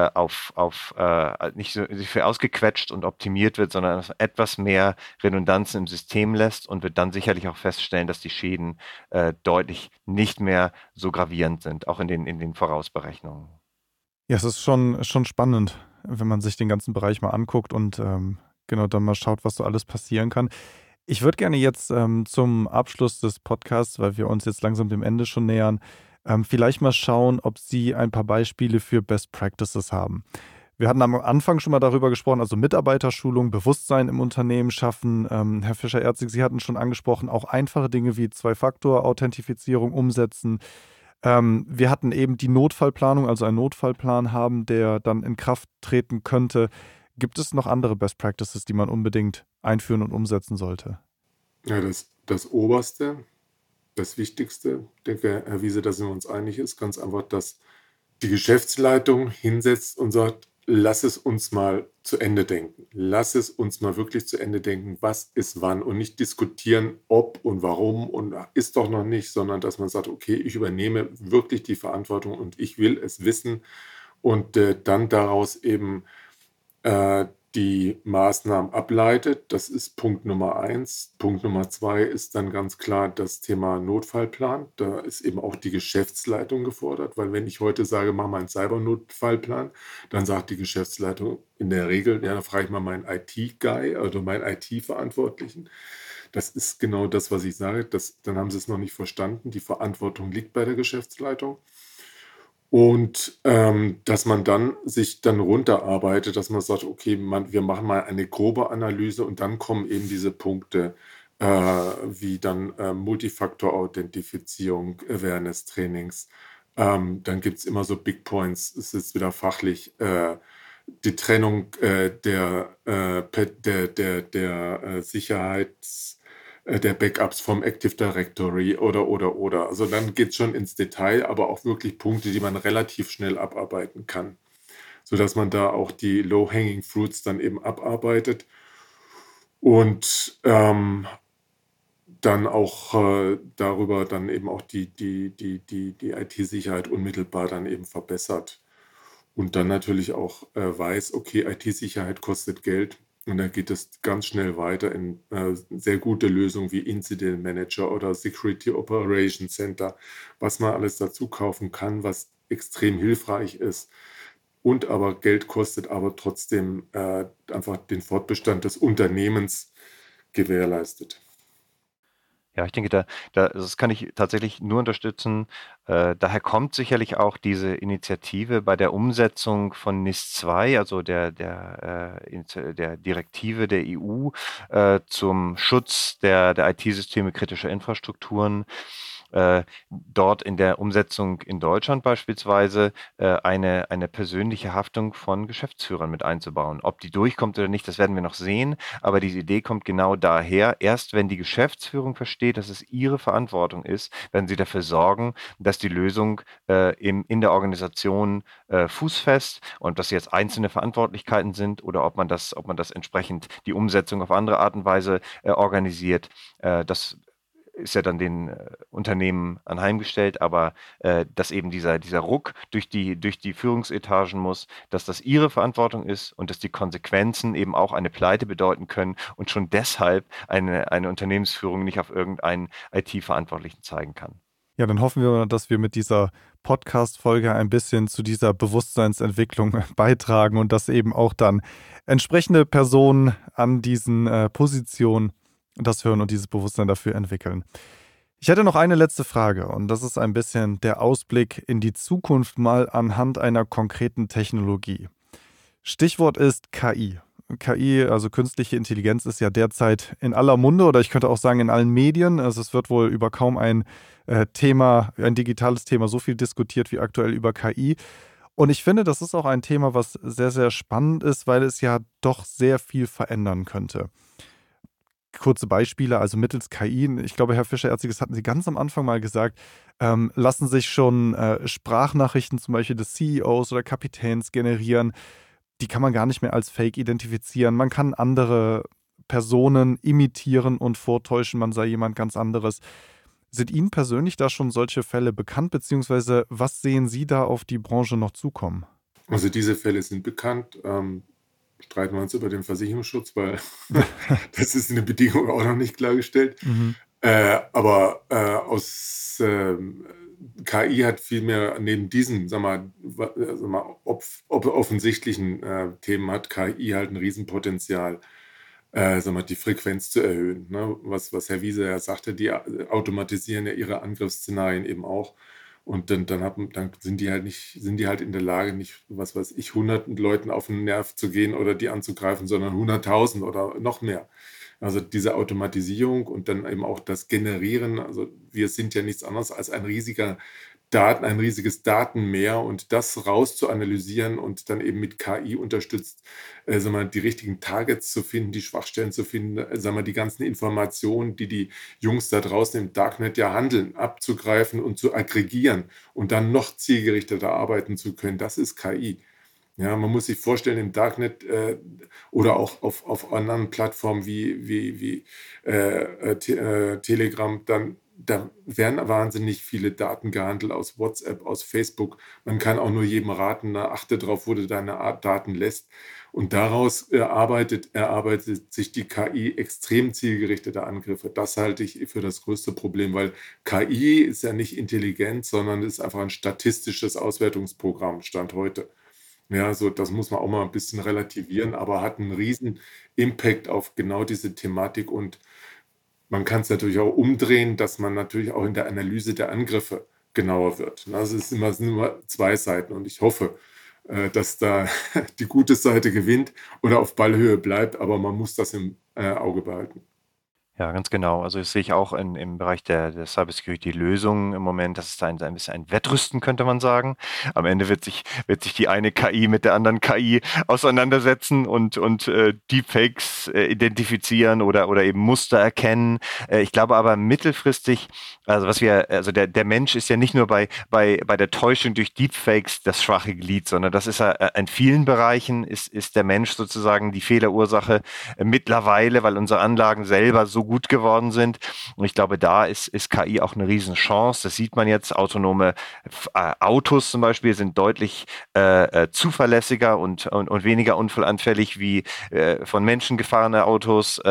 Speaker 2: nicht so viel ausgequetscht und optimiert wird, sondern dass etwas mehr Redundanzen im System lässt und wird dann sicherlich auch feststellen, dass die Schäden deutlich nicht mehr so gravierend sind, auch in den Vorausberechnungen.
Speaker 1: Ja, es ist schon spannend, wenn man sich den ganzen Bereich mal anguckt und genau dann mal schaut, was so alles passieren kann. Ich würde gerne jetzt zum Abschluss des Podcasts, weil wir uns jetzt langsam dem Ende schon nähern, vielleicht mal schauen, ob Sie ein paar Beispiele für Best Practices haben. Wir hatten am Anfang schon mal darüber gesprochen, also Mitarbeiterschulung, Bewusstsein im Unternehmen schaffen. Herr Fischer-Erzig, Sie hatten schon angesprochen, auch einfache Dinge wie Zwei-Faktor-Authentifizierung umsetzen. Wir hatten eben die Notfallplanung, also einen Notfallplan haben, der dann in Kraft treten könnte. Gibt es noch andere Best Practices, die man unbedingt einführen und umsetzen sollte?
Speaker 3: Ja, das Oberste, das Wichtigste, ich denke, Herr Wiese, da sind wir uns einig, ist ganz einfach, dass die Geschäftsleitung hinsetzt und sagt, lass es uns mal zu Ende denken. Lass es uns mal wirklich zu Ende denken, was ist wann und nicht diskutieren, ob und warum und ist doch noch nicht, sondern dass man sagt, okay, ich übernehme wirklich die Verantwortung und ich will es wissen und dann daraus eben die Maßnahmen ableitet. Das ist Punkt Nummer 1. Punkt Nummer 2 ist dann ganz klar das Thema Notfallplan. Da ist eben auch die Geschäftsleitung gefordert, weil wenn ich heute sage, mach mal einen Cybernotfallplan, dann sagt die Geschäftsleitung in der Regel, ja, dann frage ich mal meinen IT-Guy, also meinen IT-Verantwortlichen. Das ist genau das, was ich sage. Dann haben sie es noch nicht verstanden. Die Verantwortung liegt bei der Geschäftsleitung. Und dass man dann sich dann runterarbeitet, dass man sagt, okay, wir machen mal eine grobe Analyse und dann kommen eben diese Punkte wie dann Multifaktor-Authentifizierung, Awareness-Trainings. Dann gibt es immer so Big Points, es ist wieder fachlich, die Trennung der der Backups vom Active Directory oder. Also dann geht es schon ins Detail, aber auch wirklich Punkte, die man relativ schnell abarbeiten kann, sodass man da auch die Low-Hanging Fruits dann eben abarbeitet und dann auch darüber dann eben auch die IT-Sicherheit unmittelbar dann eben verbessert. Und dann natürlich auch weiß, okay, IT-Sicherheit kostet Geld. Und dann geht es ganz schnell weiter in sehr gute Lösungen wie Incident Manager oder Security Operations Center, was man alles dazu kaufen kann, was extrem hilfreich ist und aber Geld kostet, aber trotzdem einfach den Fortbestand des Unternehmens gewährleistet.
Speaker 2: Ja, ich denke, das kann ich tatsächlich nur unterstützen. Daher kommt sicherlich auch diese Initiative bei der Umsetzung von NIS 2, also der Direktive der EU zum Schutz der IT-Systeme kritischer Infrastrukturen. Dort in der Umsetzung in Deutschland beispielsweise eine persönliche Haftung von Geschäftsführern mit einzubauen. Ob die durchkommt oder nicht, das werden wir noch sehen. Aber diese Idee kommt genau daher. Erst wenn die Geschäftsführung versteht, dass es ihre Verantwortung ist, werden sie dafür sorgen, dass die Lösung in der Organisation fußfest und dass jetzt einzelne Verantwortlichkeiten sind oder ob man das entsprechend die Umsetzung auf andere Art und Weise organisiert. Das ist ja dann den Unternehmen anheimgestellt, aber dass eben dieser Ruck durch die Führungsetagen muss, dass das ihre Verantwortung ist und dass die Konsequenzen eben auch eine Pleite bedeuten können und schon deshalb eine Unternehmensführung nicht auf irgendeinen IT-Verantwortlichen zeigen kann.
Speaker 1: Ja, dann hoffen wir, dass wir mit dieser Podcast-Folge ein bisschen zu dieser Bewusstseinsentwicklung beitragen und dass eben auch dann entsprechende Personen an diesen Positionen das hören und dieses Bewusstsein dafür entwickeln. Ich hätte noch eine letzte Frage und das ist ein bisschen der Ausblick in die Zukunft mal anhand einer konkreten Technologie. Stichwort ist KI. KI, also künstliche Intelligenz, ist ja derzeit in aller Munde oder ich könnte auch sagen in allen Medien. Also es wird wohl über kaum ein Thema, ein digitales Thema so viel diskutiert wie aktuell über KI. Und ich finde, das ist auch ein Thema, was sehr, sehr spannend ist, weil es ja doch sehr viel verändern könnte. Kurze Beispiele, also mittels KI, ich glaube, Herr Fischer-Erzig, das hatten Sie ganz am Anfang mal gesagt, lassen sich schon Sprachnachrichten zum Beispiel des CEOs oder Kapitäns generieren. Die kann man gar nicht mehr als Fake identifizieren. Man kann andere Personen imitieren und vortäuschen, man sei jemand ganz anderes. Sind Ihnen persönlich da schon solche Fälle bekannt, beziehungsweise was sehen Sie da auf die Branche noch zukommen?
Speaker 3: Also diese Fälle sind bekannt. Streiten wir uns über den Versicherungsschutz, weil das ist in der Bedingung auch noch nicht klargestellt. Aber aus KI hat vielmehr neben diesen, offensichtlichen Themen hat KI halt ein Riesenpotenzial, die Frequenz zu erhöhen. Ne? Was Herr Wiese ja sagte, die automatisieren ja ihre Angriffsszenarien eben auch. Und dann sind die halt in der Lage, nicht, was weiß ich, hunderten Leuten auf den Nerv zu gehen oder die anzugreifen, sondern 100.000 oder noch mehr. Also diese Automatisierung und dann eben auch das Generieren. Also wir sind ja nichts anderes als ein riesiges Datenmeer und das raus zu analysieren und dann eben mit KI unterstützt, die richtigen Targets zu finden, die Schwachstellen zu finden, die ganzen Informationen, die die Jungs da draußen im Darknet ja handeln, abzugreifen und zu aggregieren und dann noch zielgerichteter arbeiten zu können. Das ist KI. Ja, man muss sich vorstellen, im Darknet oder auch auf anderen Plattformen wie Telegram, dann da werden wahnsinnig viele Daten gehandelt aus WhatsApp, aus Facebook. Man kann auch nur jedem raten, achte drauf, wo du deine Daten lässt. Und daraus erarbeitet sich die KI extrem zielgerichtete Angriffe. Das halte ich für das größte Problem, weil KI ist ja nicht intelligent, sondern ist einfach ein statistisches Auswertungsprogramm, Stand heute. Ja, so das muss man auch mal ein bisschen relativieren, aber hat einen riesen Impact auf genau diese Thematik. Und man kann es natürlich auch umdrehen, dass man natürlich auch in der Analyse der Angriffe genauer wird. Also es sind immer zwei Seiten und ich hoffe, dass da die gute Seite gewinnt oder auf Ballhöhe bleibt, aber man muss das im Auge behalten.
Speaker 2: Ja, ganz genau. Also das sehe ich auch im Bereich der Cybersecurity-Lösungen im Moment. Das ist ein bisschen ein Wettrüsten, könnte man sagen. Am Ende wird sich die eine KI mit der anderen KI auseinandersetzen und Deepfakes identifizieren oder eben Muster erkennen. Ich glaube aber mittelfristig, also der Mensch ist ja nicht nur bei der Täuschung durch Deepfakes das schwache Glied, sondern das ist ja in vielen Bereichen ist der Mensch sozusagen die Fehlerursache mittlerweile, weil unsere Anlagen selber so gut geworden sind. Und ich glaube, da ist KI auch eine Riesenchance. Das sieht man jetzt. Autonome Autos zum Beispiel sind deutlich zuverlässiger und weniger unfallanfällig wie von Menschen gefahrene Autos.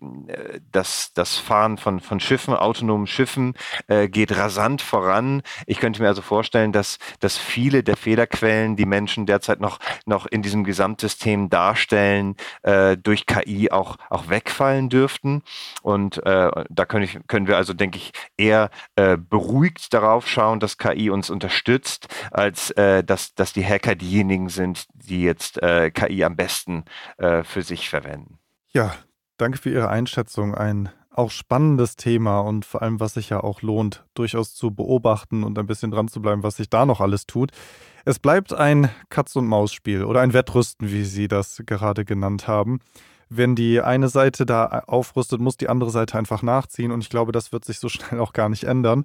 Speaker 2: Das Fahren von Schiffen, autonomen Schiffen, geht rasant voran. Ich könnte mir also vorstellen, dass viele der Fehlerquellen, die Menschen derzeit noch in diesem Gesamtsystem darstellen, durch KI auch wegfallen dürften. Und da können wir also, denke ich, eher beruhigt darauf schauen, dass KI uns unterstützt, als dass die Hacker diejenigen sind, die jetzt KI am besten für sich verwenden.
Speaker 1: Ja, danke für Ihre Einschätzung. Ein auch spannendes Thema und vor allem, was sich ja auch lohnt, durchaus zu beobachten und ein bisschen dran zu bleiben, was sich da noch alles tut. Es bleibt ein Katz-und-Maus-Spiel oder ein Wettrüsten, wie Sie das gerade genannt haben. Wenn die eine Seite da aufrüstet, muss die andere Seite einfach nachziehen und ich glaube, das wird sich so schnell auch gar nicht ändern.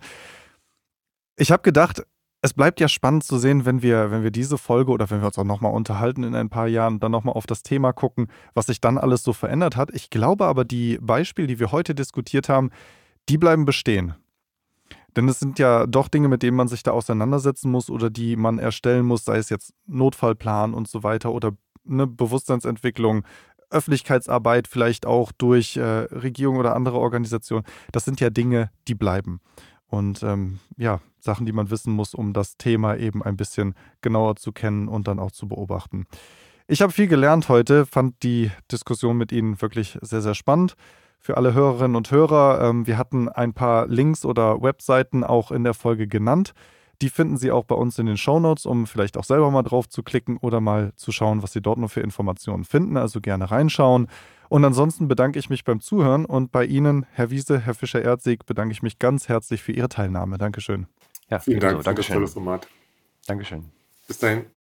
Speaker 1: Ich habe gedacht, es bleibt ja spannend zu sehen, wenn wir diese Folge oder wenn wir uns auch nochmal unterhalten in ein paar Jahren, dann nochmal auf das Thema gucken, was sich dann alles so verändert hat. Ich glaube aber, die Beispiele, die wir heute diskutiert haben, die bleiben bestehen. Denn es sind ja doch Dinge, mit denen man sich da auseinandersetzen muss oder die man erstellen muss, sei es jetzt Notfallplan und so weiter oder eine Bewusstseinsentwicklung, Öffentlichkeitsarbeit vielleicht auch durch Regierung oder andere Organisationen. Das sind ja Dinge, die bleiben. Und Sachen, die man wissen muss, um das Thema eben ein bisschen genauer zu kennen und dann auch zu beobachten. Ich habe viel gelernt heute, fand die Diskussion mit Ihnen wirklich sehr, sehr spannend. Für alle Hörerinnen und Hörer, wir hatten ein paar Links oder Webseiten auch in der Folge genannt. Die finden Sie auch bei uns in den Shownotes, um vielleicht auch selber mal drauf zu klicken oder mal zu schauen, was Sie dort noch für Informationen finden. Also gerne reinschauen. Und ansonsten bedanke ich mich beim Zuhören und bei Ihnen, Herr Wiese, Herr Fischer-Erdzig, bedanke ich mich ganz herzlich für Ihre Teilnahme. Dankeschön.
Speaker 2: Ja,
Speaker 3: Vielen Dank für das
Speaker 2: Dankeschön.
Speaker 3: tolle Format.
Speaker 2: Dankeschön.
Speaker 3: Bis dahin.